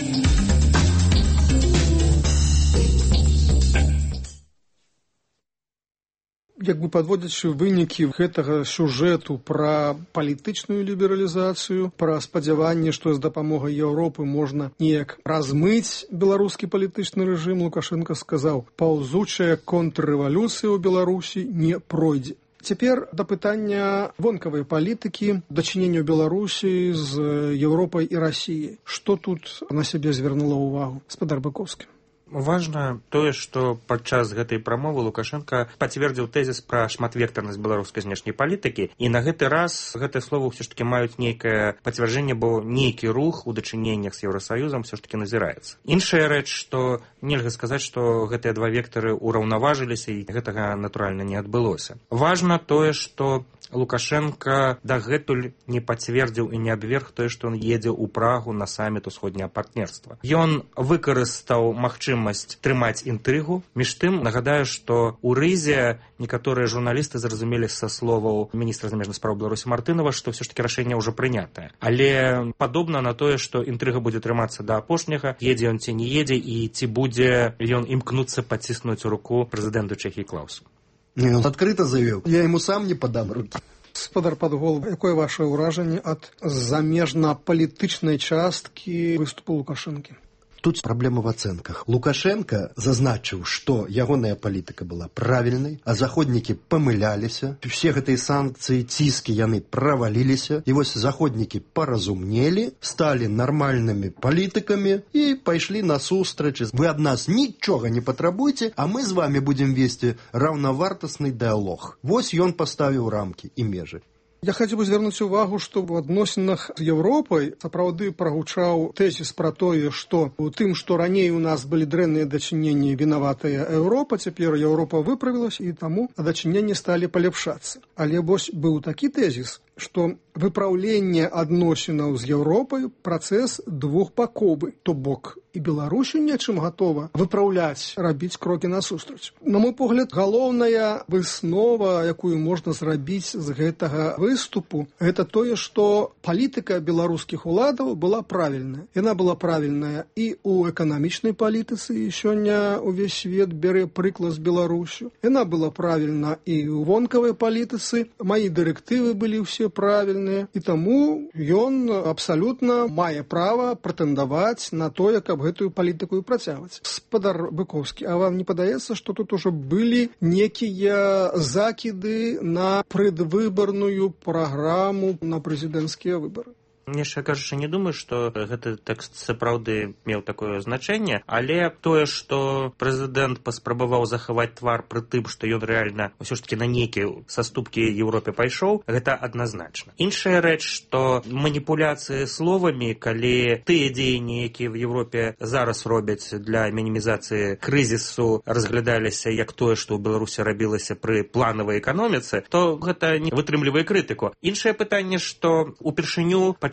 Як бы падводзячы вынікі гэтага сюжэту пра палітычную лібералізацыю, пра спадзяванне, што з дапамогай Еўропы можна неяк размыць беларускі палітычны рэжым, Лукашенко сказаў, паўзучая контррэвалюцыя ў Беларусі не пройдзе. Цяпер да пытання вонкавай палітыкі, дачынення Беларусі з Еўропай і Расіяй. Што тут на сябе звярнула ўвагу гаспадар Быкоўскі? Важна тое, што падчас гэтай прамовы Лукашенко пацвердзіў тэзіс пра шматвектарнасць беларускай знешняй палітыкі, і на гэты раз гэтыя словы ўсё ж такі маюць нейкае пацвярджэнне, бо нейкі рух у дачыненнях з Еўрасаюзам ўсё ж такі назіраецца. Іншая рэч, што нельга сказаць, што гэтыя два вектары ўраўнаважыліся, і гэтага, натуральна, не адбылося. Важна тое, што Лукашенко дагэтуль не пацвердзіў і не абверг тое, што ён едзе ў Прагу на саміт усходняга партнерства. Ён выкарыстаў магчымасць трымаць інтрыгу. Між тым, нагадаю, што ў Рызе некаторыя журналісты зразумелі са словаў міністра замежных спраў Беларусі Мартынова, што ўсё ж такі рашэнне ўжо прынятае. Але падобна на тое, што інтрыга будзе трымацца да апошняга, едзе ён ці не едзе, і ці будзе ён імкнуцца паціснуць руку прэзідэнту Чэхіі Клаусу. Он адкрыта заявіў, я яму сам не падам рукі. Гаспадар Падгол, якое ваше ўражанне ад замежна-палітычнай часткі выступу Лукашэнкі? Тут праблема в ацэнках. Лукашенко зазначыў, што ягоная палітыка была правільнай, а заходнікі памыляліся, все гэтыя санкцыі, ціскі, яны праваліліся, і вось заходнікі паразумнелі, сталі нармальнымі палітыкамі і пайшлі насустрач. Вы ад нас нічога не патрабуйце, а мы з вами будзем весці раўнавартасны дыалог. Вось ён паставіў рамкі і межы. Я хацеў бы звярнуць увагу, што ў адносінах з Еўропай сапраўды прагучаў тэзіс пра тое, што у тым, што раней у нас былі дрэнныя дачыненні, вінаватая Еўропа, цяпер Еўропа выправілася, і таму дачыненні сталі паляпшацца. Але вось быў такі тэзіс, што выпраўленне адносінаў з Еўропай працэс двухбаковы, то бок і Беларусі нечым гатова выпраўляць, рабіць крокі насустрач. На мой погляд, галоўная выснова, якую можна зрабіць з гэтага выступу, гэта тое, што палітыка беларускіх уладаў была правільная. Яна была правільная і ў эканамічнай палітыцы, і сёння увесь свет бярэ прыклад з Беларусю. Яна была правільна і ў вонкавай палітыцы. Мае дырэктывы былі ўсе правільныя, і таму ён абсалютна мае права прэтэндаваць на тое, каб гэтую палітыку і працягваць. Гаспадар Быкоўскі, а вам не падаецца, што тут ужо былі некія закіды на прэдвыбарную праграму на прэзідэнцкія выбары? Яшчэ кажучы, не думаю, што гэты тэкст сапраўды меў такое значэнне, але тое, што прэзідэнт паспрабаваў захаваць твар пры тым, што ён рэальна ўсё ж такі на нейкія саступкі Еўропе пайшоў, гэта адназначна. Іншая рэч, што маніпуляцыі словамі, калі тыя дзеянні, якія в Еўропе зараз робяць для мінімізацыі крызісу, разглядаліся як тое, што ў Беларусі рабілася пры планавай эканоміцы, то гэта не вытрымлівае крытыку. Іншае пытанне, што упершыню падчас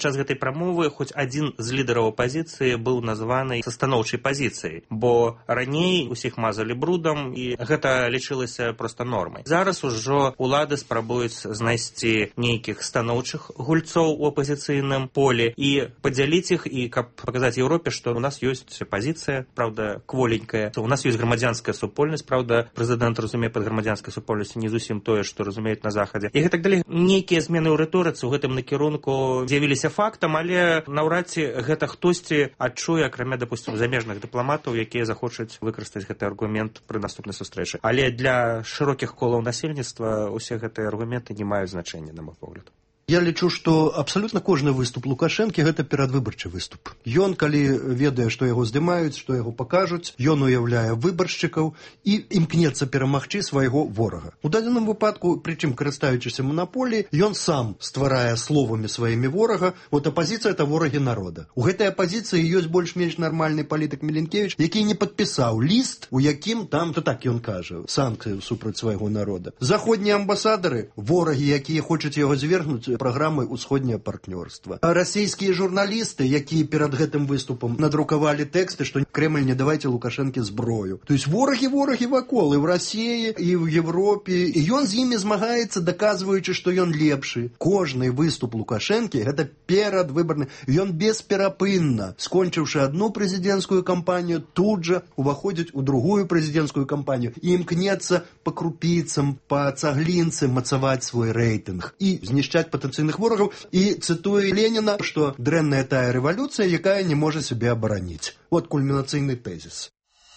падчас гэтай прамовы хоць адзін з лідараў апазіцыі быў названы са станоўчай пазіцыяй, бо раней усіх мазалі брудам і гэта лічылася проста нормай. Зараз ужо улады спрабуюць знайсці нейкіх станоўчых гульцоў у апазіцыйным полі і падзяліць іх, і каб паказаць Еўропе, што у нас ёсць пазіцыя, правда, кволенькая, у нас ёсць грамадзянская супольнасць, правда, прэзідэнт разумее пад грамадзянскай супольнасцю не зусім тое, што разумеюць на захадзе. І гэтак далей. Нейкія змены ў рыторыцы ў гэтым накірунку з'явіліся фактам, але наўрад ці гэта хтосьці адчуе, акрамя, допустим, замежных дыпламатаў, якія захочуць выкарыстаць гэты аргумент пры наступнай сустрэчы. Але для шырокіх колаў насельніцтва усе гэтыя аргументы не маюць значэння, на мой погляд. Я лічу, што абсалютна кожны выступ Лукашэнкі гэта перадвыбарчы выступ. Ён, калі ведае, што яго здымаюць, што яго пакажуць, ён уяўляе выбаршчыкаў і імкнецца перамагчы свайго ворага. У дадзеным выпадку, прычым карыстаючыся манаполіяй, ён сам стварае словамі сваімі ворага. Вот апазіцыя это ворагі народа. У гэтай апазіцыі ёсць больш-менш нармальны палітык Міленкевіч, які не падпісаў ліст, у якім там, то так ён кажа, санкцыі супраць свайго народа. Заходнія амбасадары, ворагі, якія хочуць яго звергнуць праграмы «Усходняе партнёрства». А расійскія журналісты, якія перад гэтым выступам надрукавалі тэксты, што Кремль не давайце Лукашэнке зброю. То есть ворагі вакол і ў Расіі, і ў Европе. І ён з імі змагаецца, даказваючы, што ён лепшы. Кожны выступ Лукашэнкі гэта перадвыбарны. Ён бесперапынна, скончыўшы адну прэзідэнцкую кампанію, тут жа уваходзіць у другую прэзідэнцкую кампанію і імкнецца па крупіцам, па цаглінцы мацаваць свой рэйтынг і знішчаць патэнцыйных ворагаў. І цытую Леніна, што дрэнная тая рэвалюцыя, якая не можа сябе абараніць. Вот кульмінацыйны тэзіс.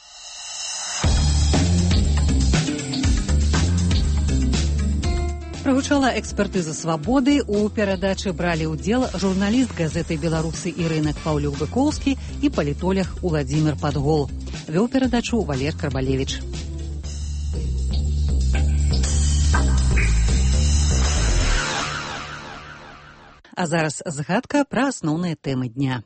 Прагучала экспертыза «Свабоды». У перадачы бралі ўдзел журналіст газеты «Беларусы» Ірынак Паўлюк-Быкоўскі і палітолог Уладзімір Падгол. Вёў перадачу Валер Карбалевіч. А зараз згадка пра асноўныя тэмы дня.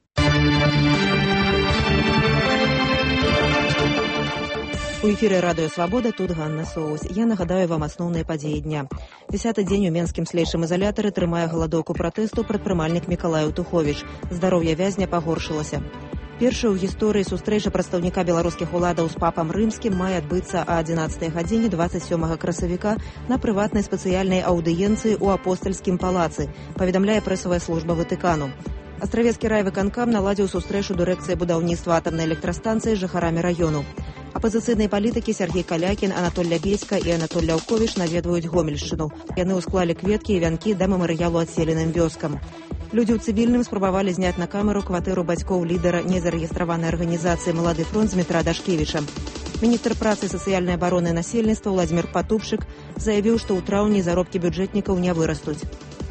У эфіры радыё «Свабода», тут Ганна Соус. Я нагадаю вам асноўныя падзеі дня. 10-й дзень у менскім следчым ізалятары трымае галадоўку пратэсту прадпрымальнік Мікалай Аўтуховіч. Здароўе вязня пагоршылася. Першая ў гісторыі сустрэча прадстаўніка беларускіх уладаў з папам рымскім мае адбыцца а 11 гадзіне 27 красавіка на прыватнай спецыяльнай аўдыенцыі ў апостальскім палацы, паведамляе прэсавая служба Ватыкану. Астравецкі райвыканкам наладзіў сустрэчу дырэкцыі будаўніцтва атамнай электрастанцыі з жыхарамі раёну. Апазіцыйныя палітыкі Сергей Калякін, Анатоль Лябедзька і Анатоль Ляўковіч наведваюць Гомельшчыну. Яны ўсклалі кветкі і вянкі да мемарыялу адселеным вёскам. Людзі ў цывільным спрабавалі зняць на камеру кватэру бацькоў лідара незарэгістраванай арганізацыі «Малады фронт» Дмітра Дашкевіча. Міністр працы і сацыяльнай абароны насельніцтва Уладзімір Патупшык заявіў, што ў траўні заробкі бюджэтнікаў не вырастуць.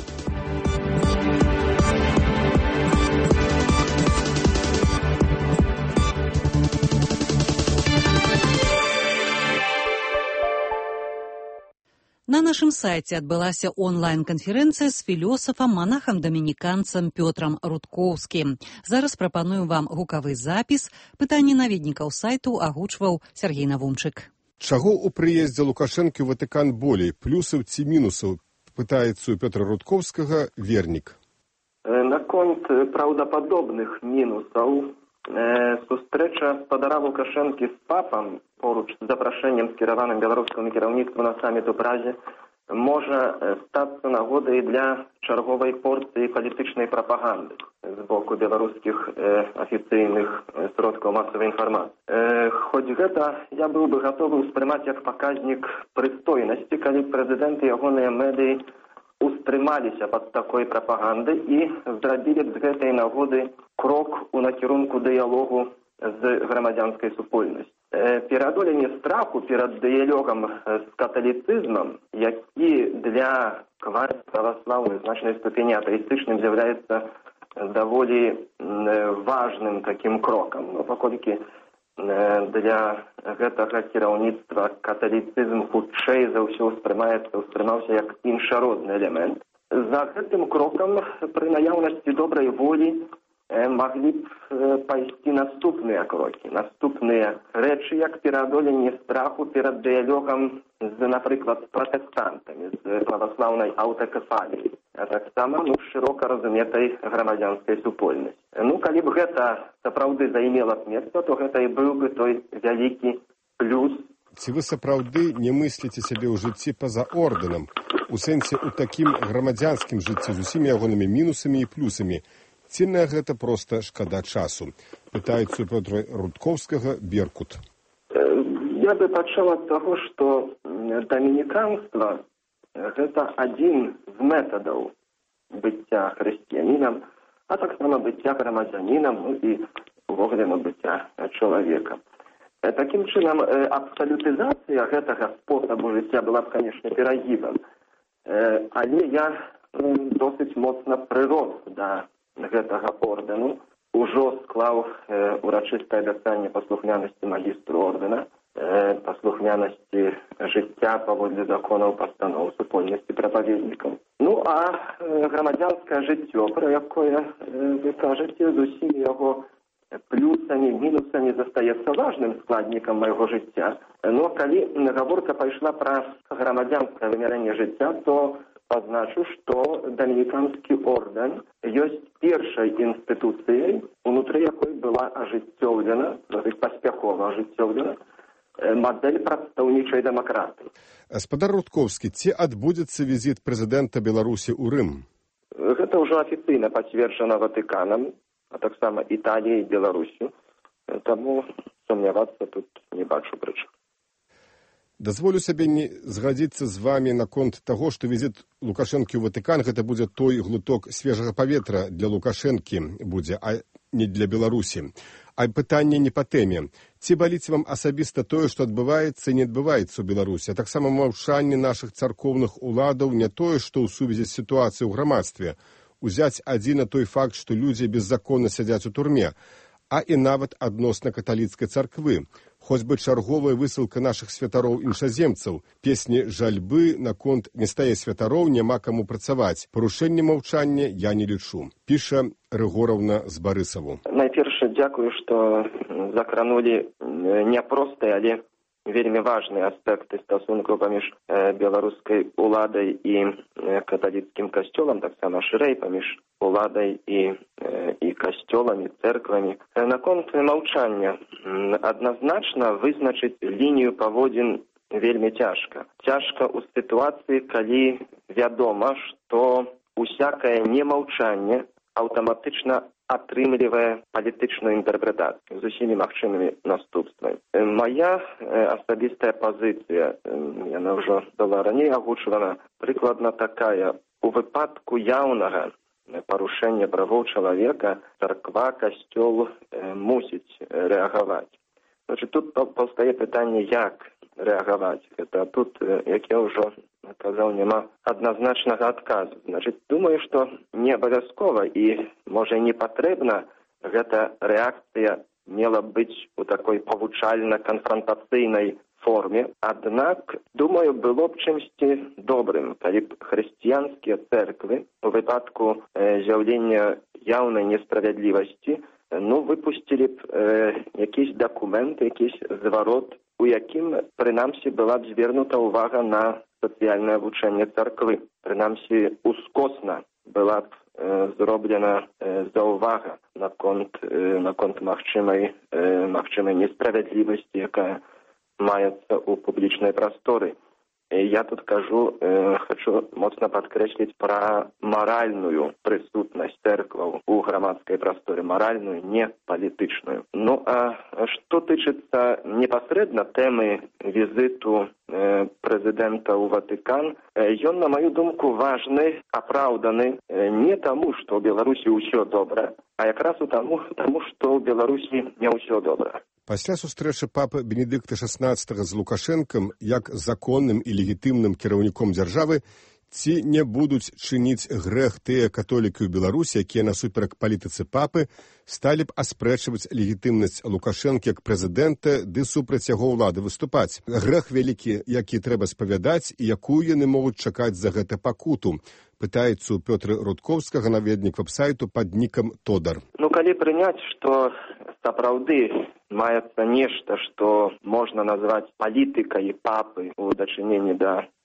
На нашым сайце адбылася онлайн-канферэнцыя з філёсафам, манахам-дамініканцам Пётрам Рудкоўскім. Зараз прапануем вам гукавы запіс. Пытанні наведнікаў сайту агучваў Сергей Навумчык. Чаго ў прыездзе Лукашэнкі ў Ватыкан болей, плюсаў ці мінусаў, пытаецца у Пётра Рудкоўскага вернік. Наконт праўдападобных мінусаў сустрэча спадара Лукашэнкі з папам поруч з запрашэннем скіраваным беларускаму кіраўніцтву на саміт у Празе можа стацца нагодай для чарговай порцыі палітычнай прапаганды з боку беларускіх афіцыйных сродкаў масавай інфармацыі. Хоць гэта я быў бы гатовы ўспрымаць як паказнік прыстойнасці, калі прэзідэнт і ягоныя медыі устрымаліся пад такой прапаганды і зрабілі б з гэтай нагоды крок у накірунку дыялогу з грамадзянскай супольнасцю. Пераадоленне страху перад дыялогам з каталіцызмам, які для квазіправаслаўнай значнай ступені атэістычным з'яўляецца даволі важным такім крокам, паколькі для гэтага кіраўніцтва каталіцызм хутчэй за ўсё ўспрымаўся як іншародны элемент. За гэтым крокам пры наяўнасці добрай волі маглі б пайсці наступныя крокі, наступныя рэчы, як пераадоленне страху перад дыялогам з, напрыклад, пратэстантамі, з праваслаўнай аўтакефаліяй. а таксама шырока разуметай грамадзянскай супольнасці. Калі б гэта сапраўды займела месца, то гэта і быў бы той вялікі плюс. Ці вы сапраўды не мысліце сябе ў жыцці па-за ордэнам, у сэнсе ў такім грамадзянскім жыцці з усімі ягонымі мінусамі і плюсамі? Ці на гэта проста шкада часу? Пытаецца у Пётра Рудкоўскага Беркут. Я бы пачаў ад таго, што дамініканства гэта адзін з метадаў быцця хрысціянінам, а таксама быцця грамадзянінам і увогуле быцця чалавека. Такім чынам, абсалютызацыя гэтага спосабу жыцця была б, канешне, перагібам. Але я досыць моцна прырос да гэтага ордэну, ужо склаў урачыстае абяцанне паслухмянасці магістру ордэна, паслухмянасці жыцця паводле законаў, пастаноў, супольнасці прапаведнікаў. А грамадзянскае жыццё, пра якое вы кажаце, з усімі яго плюсамі, мінусамі застаецца важным складнікам майго жыцця. Калі гаворка пайшла пра грамадзянскае вымярэнне жыцця, то пазначу, што дамініканскі ордэн ёсць першай інстытуцыяй, унутры якой была ажыццёўлена, паспяхова ажыццёўлена, мадэль прадстаўнічай дэмакратыі. Гаспадар Рудкоўскі, ці адбудзецца візіт прэзідэнта Беларусі ў Рым? Гэта ўжо афіцыйна пацверджана Ватыканам, а таксама Італіяй і Беларусю. Таму сумнявацца тут не бачу прычын. Дазволю сабе не згадзіцца з вамі наконт таго, што візіт Лукашэнкі ў Ватыкан гэта будзе той глыток свежага паветра для Лукашэнкі будзе, а не для Беларусі. А пытанне не па тэме. Ці баліць вам асабіста тое, што адбываецца і не адбываецца ў Беларусі, а таксама маўчанне нашых царкоўных уладаў не тое, што ў сувязі з сітуацыяй у грамадстве, узяць адзін той факт, што людзі беззаконна сядзяць у турме, а і нават адносна каталіцкай царквы. Хоць бы чарговая высылка нашых святароў іншаземцаў, песні жальбы наконт не стае святароў, няма каму працаваць. Парушэнне маўчання я не лічу. Піша Рыгораўна з Барысаву. Найперш, дзякую, што закранулі няпростыя, але вельмі важныя аспекты стасункаў паміж беларускай уладай і каталіцкім касцёлам, таксама шырэй паміж уладай і касцёламі, цэрквамі. Наконт маўчання адназначна вызначыць лінію паводзін вельмі цяжка. Цяжка ў сітуацыі, калі вядома, што усякае немаўчанне аўтаматычна атрымлівае палітычную інтэрпрэтацыю з усімі магчымымі наступствамі. Мая асабістая пазіцыя, яна ўжо была раней агучвана, прыкладна такая. У выпадку яўнага парушэння правоў чалавека царква, касцёл мусіць рэагаваць. Тут паўстае пытанне, як рэагаваць. Тут, як я ўжо казаў, няма адназначнага адказу. Думаю, што не абавязкова і, можа, не патрэбна гэта рэакцыя мела быць у такой павучальна-канфрантацыйнай форме. Аднак, думаю, было б чымсьці добрым, калі б хрысціянскія цэрквы у выпадку з'яўлення яўнай несправядлівасці выпусцілі б якісь дакумент, якісь зварот, у якім, прынамсі, была б звернута ўвага на сацыяльнае вучэнне царквы. Прынамсі, ускосна была б зроблена заўвага наконт магчымай несправядлівасці, якая маецца ў публічнай прасторы. Я тут хочу моцна падкрэсліць пра маральную прысутнасць цэркваў у грамадскай прасторе, маральную, не палітычную. А што тычыцца непасрэдна тэмы візіту прэзідэнта ў Ватыкан, ён, на маю думку, важны, апраўданы не таму, што ў Беларусі ўсё добра, а якраз таму, што ў Беларусі не ўсё добра. Пасля сустрэчы папы Бенедыкта XVI з Лукашэнкам як законным і легітымным кіраўніком дзяржавы, ці не будуць чыніць грэх тыя католікі ў Беларусі, якія насуперак палітыцы папы сталі б аспрэчваць легітымнасць Лукашэнкі як прэзідэнта ды супраць яго ўлады выступаць. Грэх вялікі, які трэба спавядаць і якую яны могуць чакаць за гэта пакуту, пытаецца у Пётра Рудкоўскага, наведнік вэб-сайту пад нікам Тодар. Калі прыняць, што сапраўды маецца нешта, што можна назваць палітыкай папы ў дачыненні да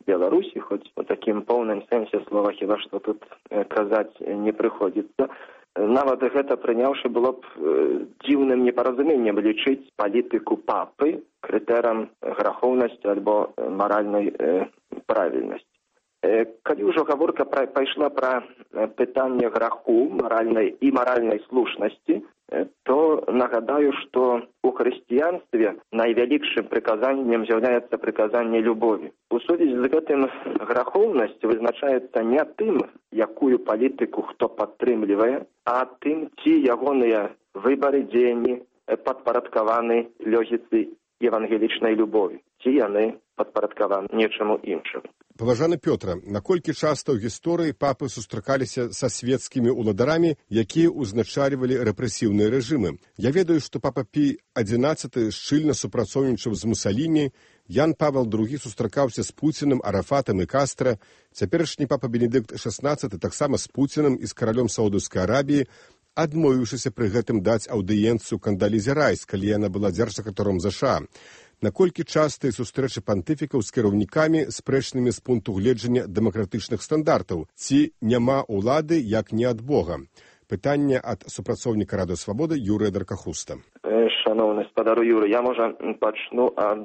Беларусі, хоць у такім поўным сэнсе слова хіба што тут казаць не прыходзіцца. Нават гэта прыняўшы было б дзіўным непаразуменнем лічыць палітыку папы крытэрам грахоўнасці альбо маральнай правільнасці. Калі ўжо гаворка пайшла пра пытанне граху маральнай слушнасці, то нагадаю, што у хрысціянстве найвялікшым прыказаннем з'яўляецца прыказанне любові. У сувязі з гэтым грахоўнасць вызначаецца не тым, якую палітыку хто падтрымлівае, а тым, ці ягоныя выбары дзеянні падпарадкаваны логіцы евангелічнай любові, ці яны падпарадкаваны нечаму іншаму. Паважаны Пётра, наколькі часта ў гісторыі папы сустракаліся са свецкімі ўладарамі, якія ўзначальвалі рэпрэсіўныя рэжымы? Я ведаю, што папа Пій XI шчыльна супрацоўнічаў з Мусаліні, Ян Павел II сустракаўся з Пуцінам, Арафатам і Кастра, цяперашні папа Бенедыкт XVI таксама з Пуцінам і з каралём Саудаўскай Арабіі, адмовіўшыся пры гэтым даць аўдыенцыю Кандалізе Райс, калі яна была дзяржсакратаром ЗША. Наколькі частыя сустрэчы пантыфікаў з кіраўнікамі, спрэчнымі з пункту гледжання дэмакратычных стандартаў, ці няма ўлады як не ад Бога? Пытанне ад супрацоўніка Радыё Свабода Юрыя Даркахруста. Шановны спадару Юры, я, можа, пачну ад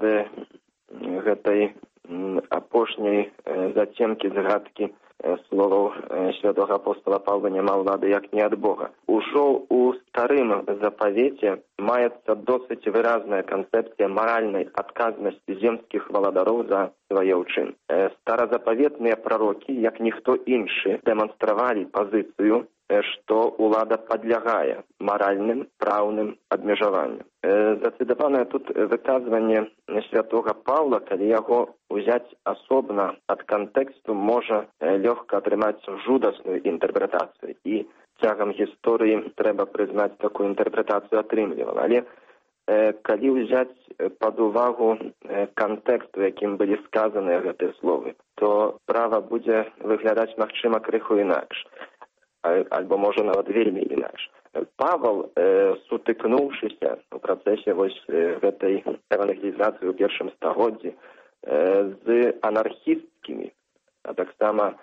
гэтай апошняй зацемкі, згадкі словаў святога апостола Павла «Няма ўлады як не ад Бога». Ужо у старым запавеце маецца досыць выразная канцэпцыя маральнай адказнасці земскіх валадароў за свае ўчынкі. Старазапаветныя прарокі, як ніхто іншы, дэманстравалі пазіцыю, што ўлада падлягае маральным, праўным абмежаванням. Зацытаванае тут выказванне святога Паўла, калі яго ўзяць асобна ад кантэксту, можа лёгка атрымаць жудасную інтэрпрэтацыю. І цягам гісторыі, трэба прызнаць, такую інтэрпрэтацыю атрымлівала. Але калі ўзяць пад увагу кантэкст, у якім былі сказаныя гэтыя словы, то справа будзе выглядаць, магчыма, крыху інакш. Альбо, можа, нават вельмі інакш. Павел, сутыкнуўшыся ў працэсе гэтай евангелізацыі ў першым стагоддзі з анархісцкімі, а таксама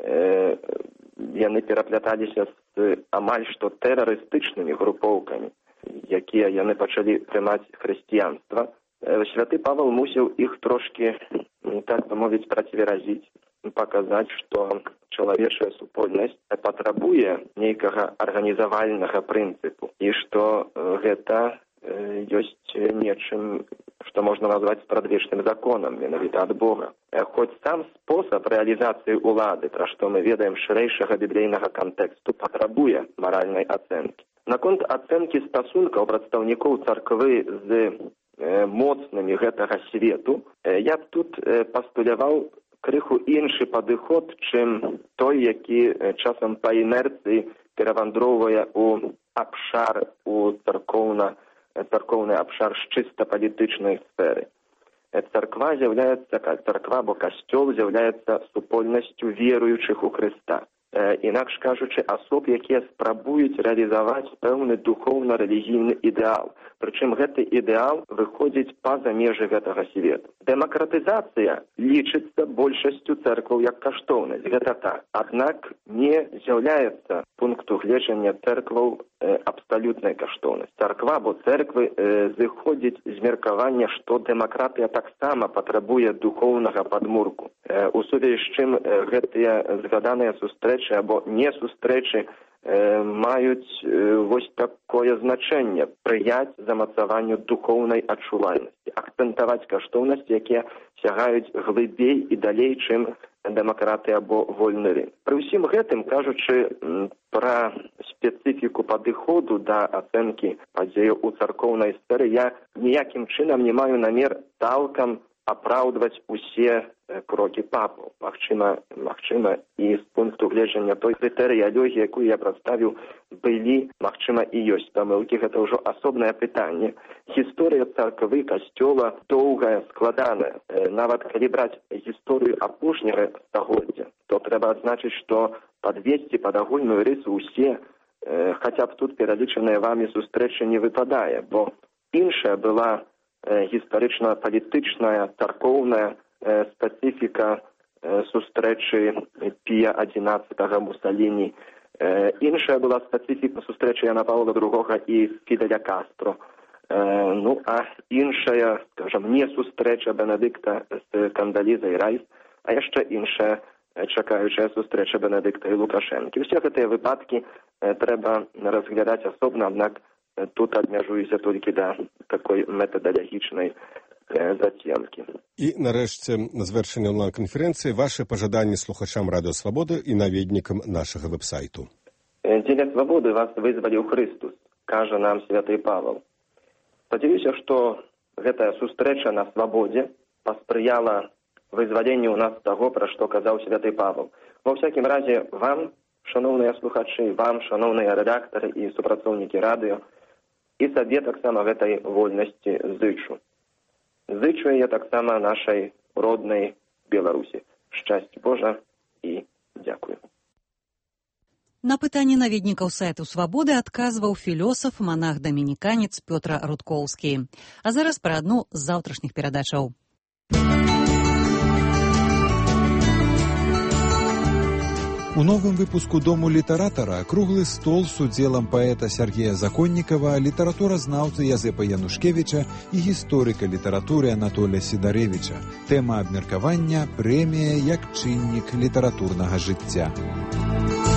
яны перапляталіся з амаль што тэрарыстычнымі групоўкамі, якія яны пачалі прымаць хрысціянства, святы Павел мусіў іх трошкі, так бы мовіць, працверазіць, паказаць, што чалавечая супольнасць патрабуе нейкага арганізавальнага прынцыпу і што гэта ёсць нечым, што можна назваць спрадвечным законам, менавіта ад Бога. Хоць сам спосаб рэалізацыі ўлады, пра што мы ведаем шырэйшага біблейнага кантэксту, патрабуе маральнай ацэнкі. Наконт ацэнкі стасункаў прадстаўнікоў царквы з моцнымі гэтага свету, я б тут пастуляваў крыху іншы падыход, чым той, які часам па інерцыі перавандроўвае ў абшар, у царкоўны абшар з чыста палітычнай сферы. Царква з'яўляецца, царква або касцёл з'яўляецца супольнасцю веруючых у Хрыста. Інакш кажучы, асоб, якія спрабуюць рэалізаваць пэўны духоўна-рэлігійны ідэал. Прычым гэты ідэал выходзіць па-за межы гэтага свету. Дэмакратызацыя лічыцца большасцю цэркваў як каштоўнасць, гэта так. Аднак не з'яўляецца пункту гледжання цэркваў абсалютнай каштоўнасць. Царква або цэрквы зыходзіць з меркавання, што дэмакратыя таксама патрабуе духоўнага падмурку. У сувязі з чым гэтыя згаданыя сустрэчы або не сустрэчы маюць вось такое значэнне – прыяць замацаванню духоўнай адчувальнасці, акцэнтаваць каштоўнасці, якія сягаюць глыбей і далей, чым дэмакраты або вольны рынок. Пры ўсім гэтым, кажучы пра спецыфіку падыходу да ацэнкі падзеяў у царкоўнай сферы, я ніякім чынам не маю намер цалкам апраўдваць усе крокі папаў. Магчыма, і з пункту гледжання той крытэрыялогіі, якую я прадставіў, былі, магчыма, і ёсць памылкі. Гэта ўжо асобнае пытанне. Гісторыя царквы, касцёла доўгая, складаная. Нават калі браць гісторыю апошняга стагоддзя, то трэба адзначыць, што падвесці пад агульную рысу ўсе, хаця б тут пералічаныя вамі сустрэчы не выпадае, бо іншая была гістарычна-палітычная, царкоўная спецыфіка сустрэчы Пія XI Мусаліні. Іншая была спецыфіка сустрэчы Яна Паўла II і Фідэля Кастро. Ну, а іншая, скажем, не сустрэча Бенедыкта з Кандалізай Райс, а яшчэ іншая чакаючая сустрэча Бенедыкта і Лукашэнкі. Усе гэтыя выпадкі трэба разглядаць асобна, аднак тут абмяжуюся толькі да такой метадалагічнай заценкі. І, нарэшце, на завяршэнне онлайн-канферэнцыі вашы пажаданні слухачам Радыё Свабоды і наведнікам нашага вэб-сайту. Дзеля свабоды вас вызваліў Хрыстус, кажа нам святы Павел. Спадзяюся, што гэтая сустрэча на свабодзе паспрыяла вызваленню ў нас таго, пра што казаў святы Павел. Ва ўсякім разе вам, шаноўныя слухачы, вам, шаноўныя рэдактары і супрацоўнікі радыё, і сабе таксама гэтай вольнасці зычу. Зычу я таксама нашай роднай Беларусі. Шчасць Божа і дзякую. На пытанні наведнікаў сайту «Свабоды» адказваў філёсаф, манах-дамініканец Пётр Рудкоўскі. А зараз пра адну з заўтрашніх перадачаў. У новым выпуску «Дому літаратара» круглы стол з удзелам паэта Сергея Законнікава, літаратуразнаўцы Язэпа Янушкевіча і гісторыка літаратуры Анатолія Сідарэвіча. Тэма абмеркавання – прэмія як чыннік літаратурнага жыцця.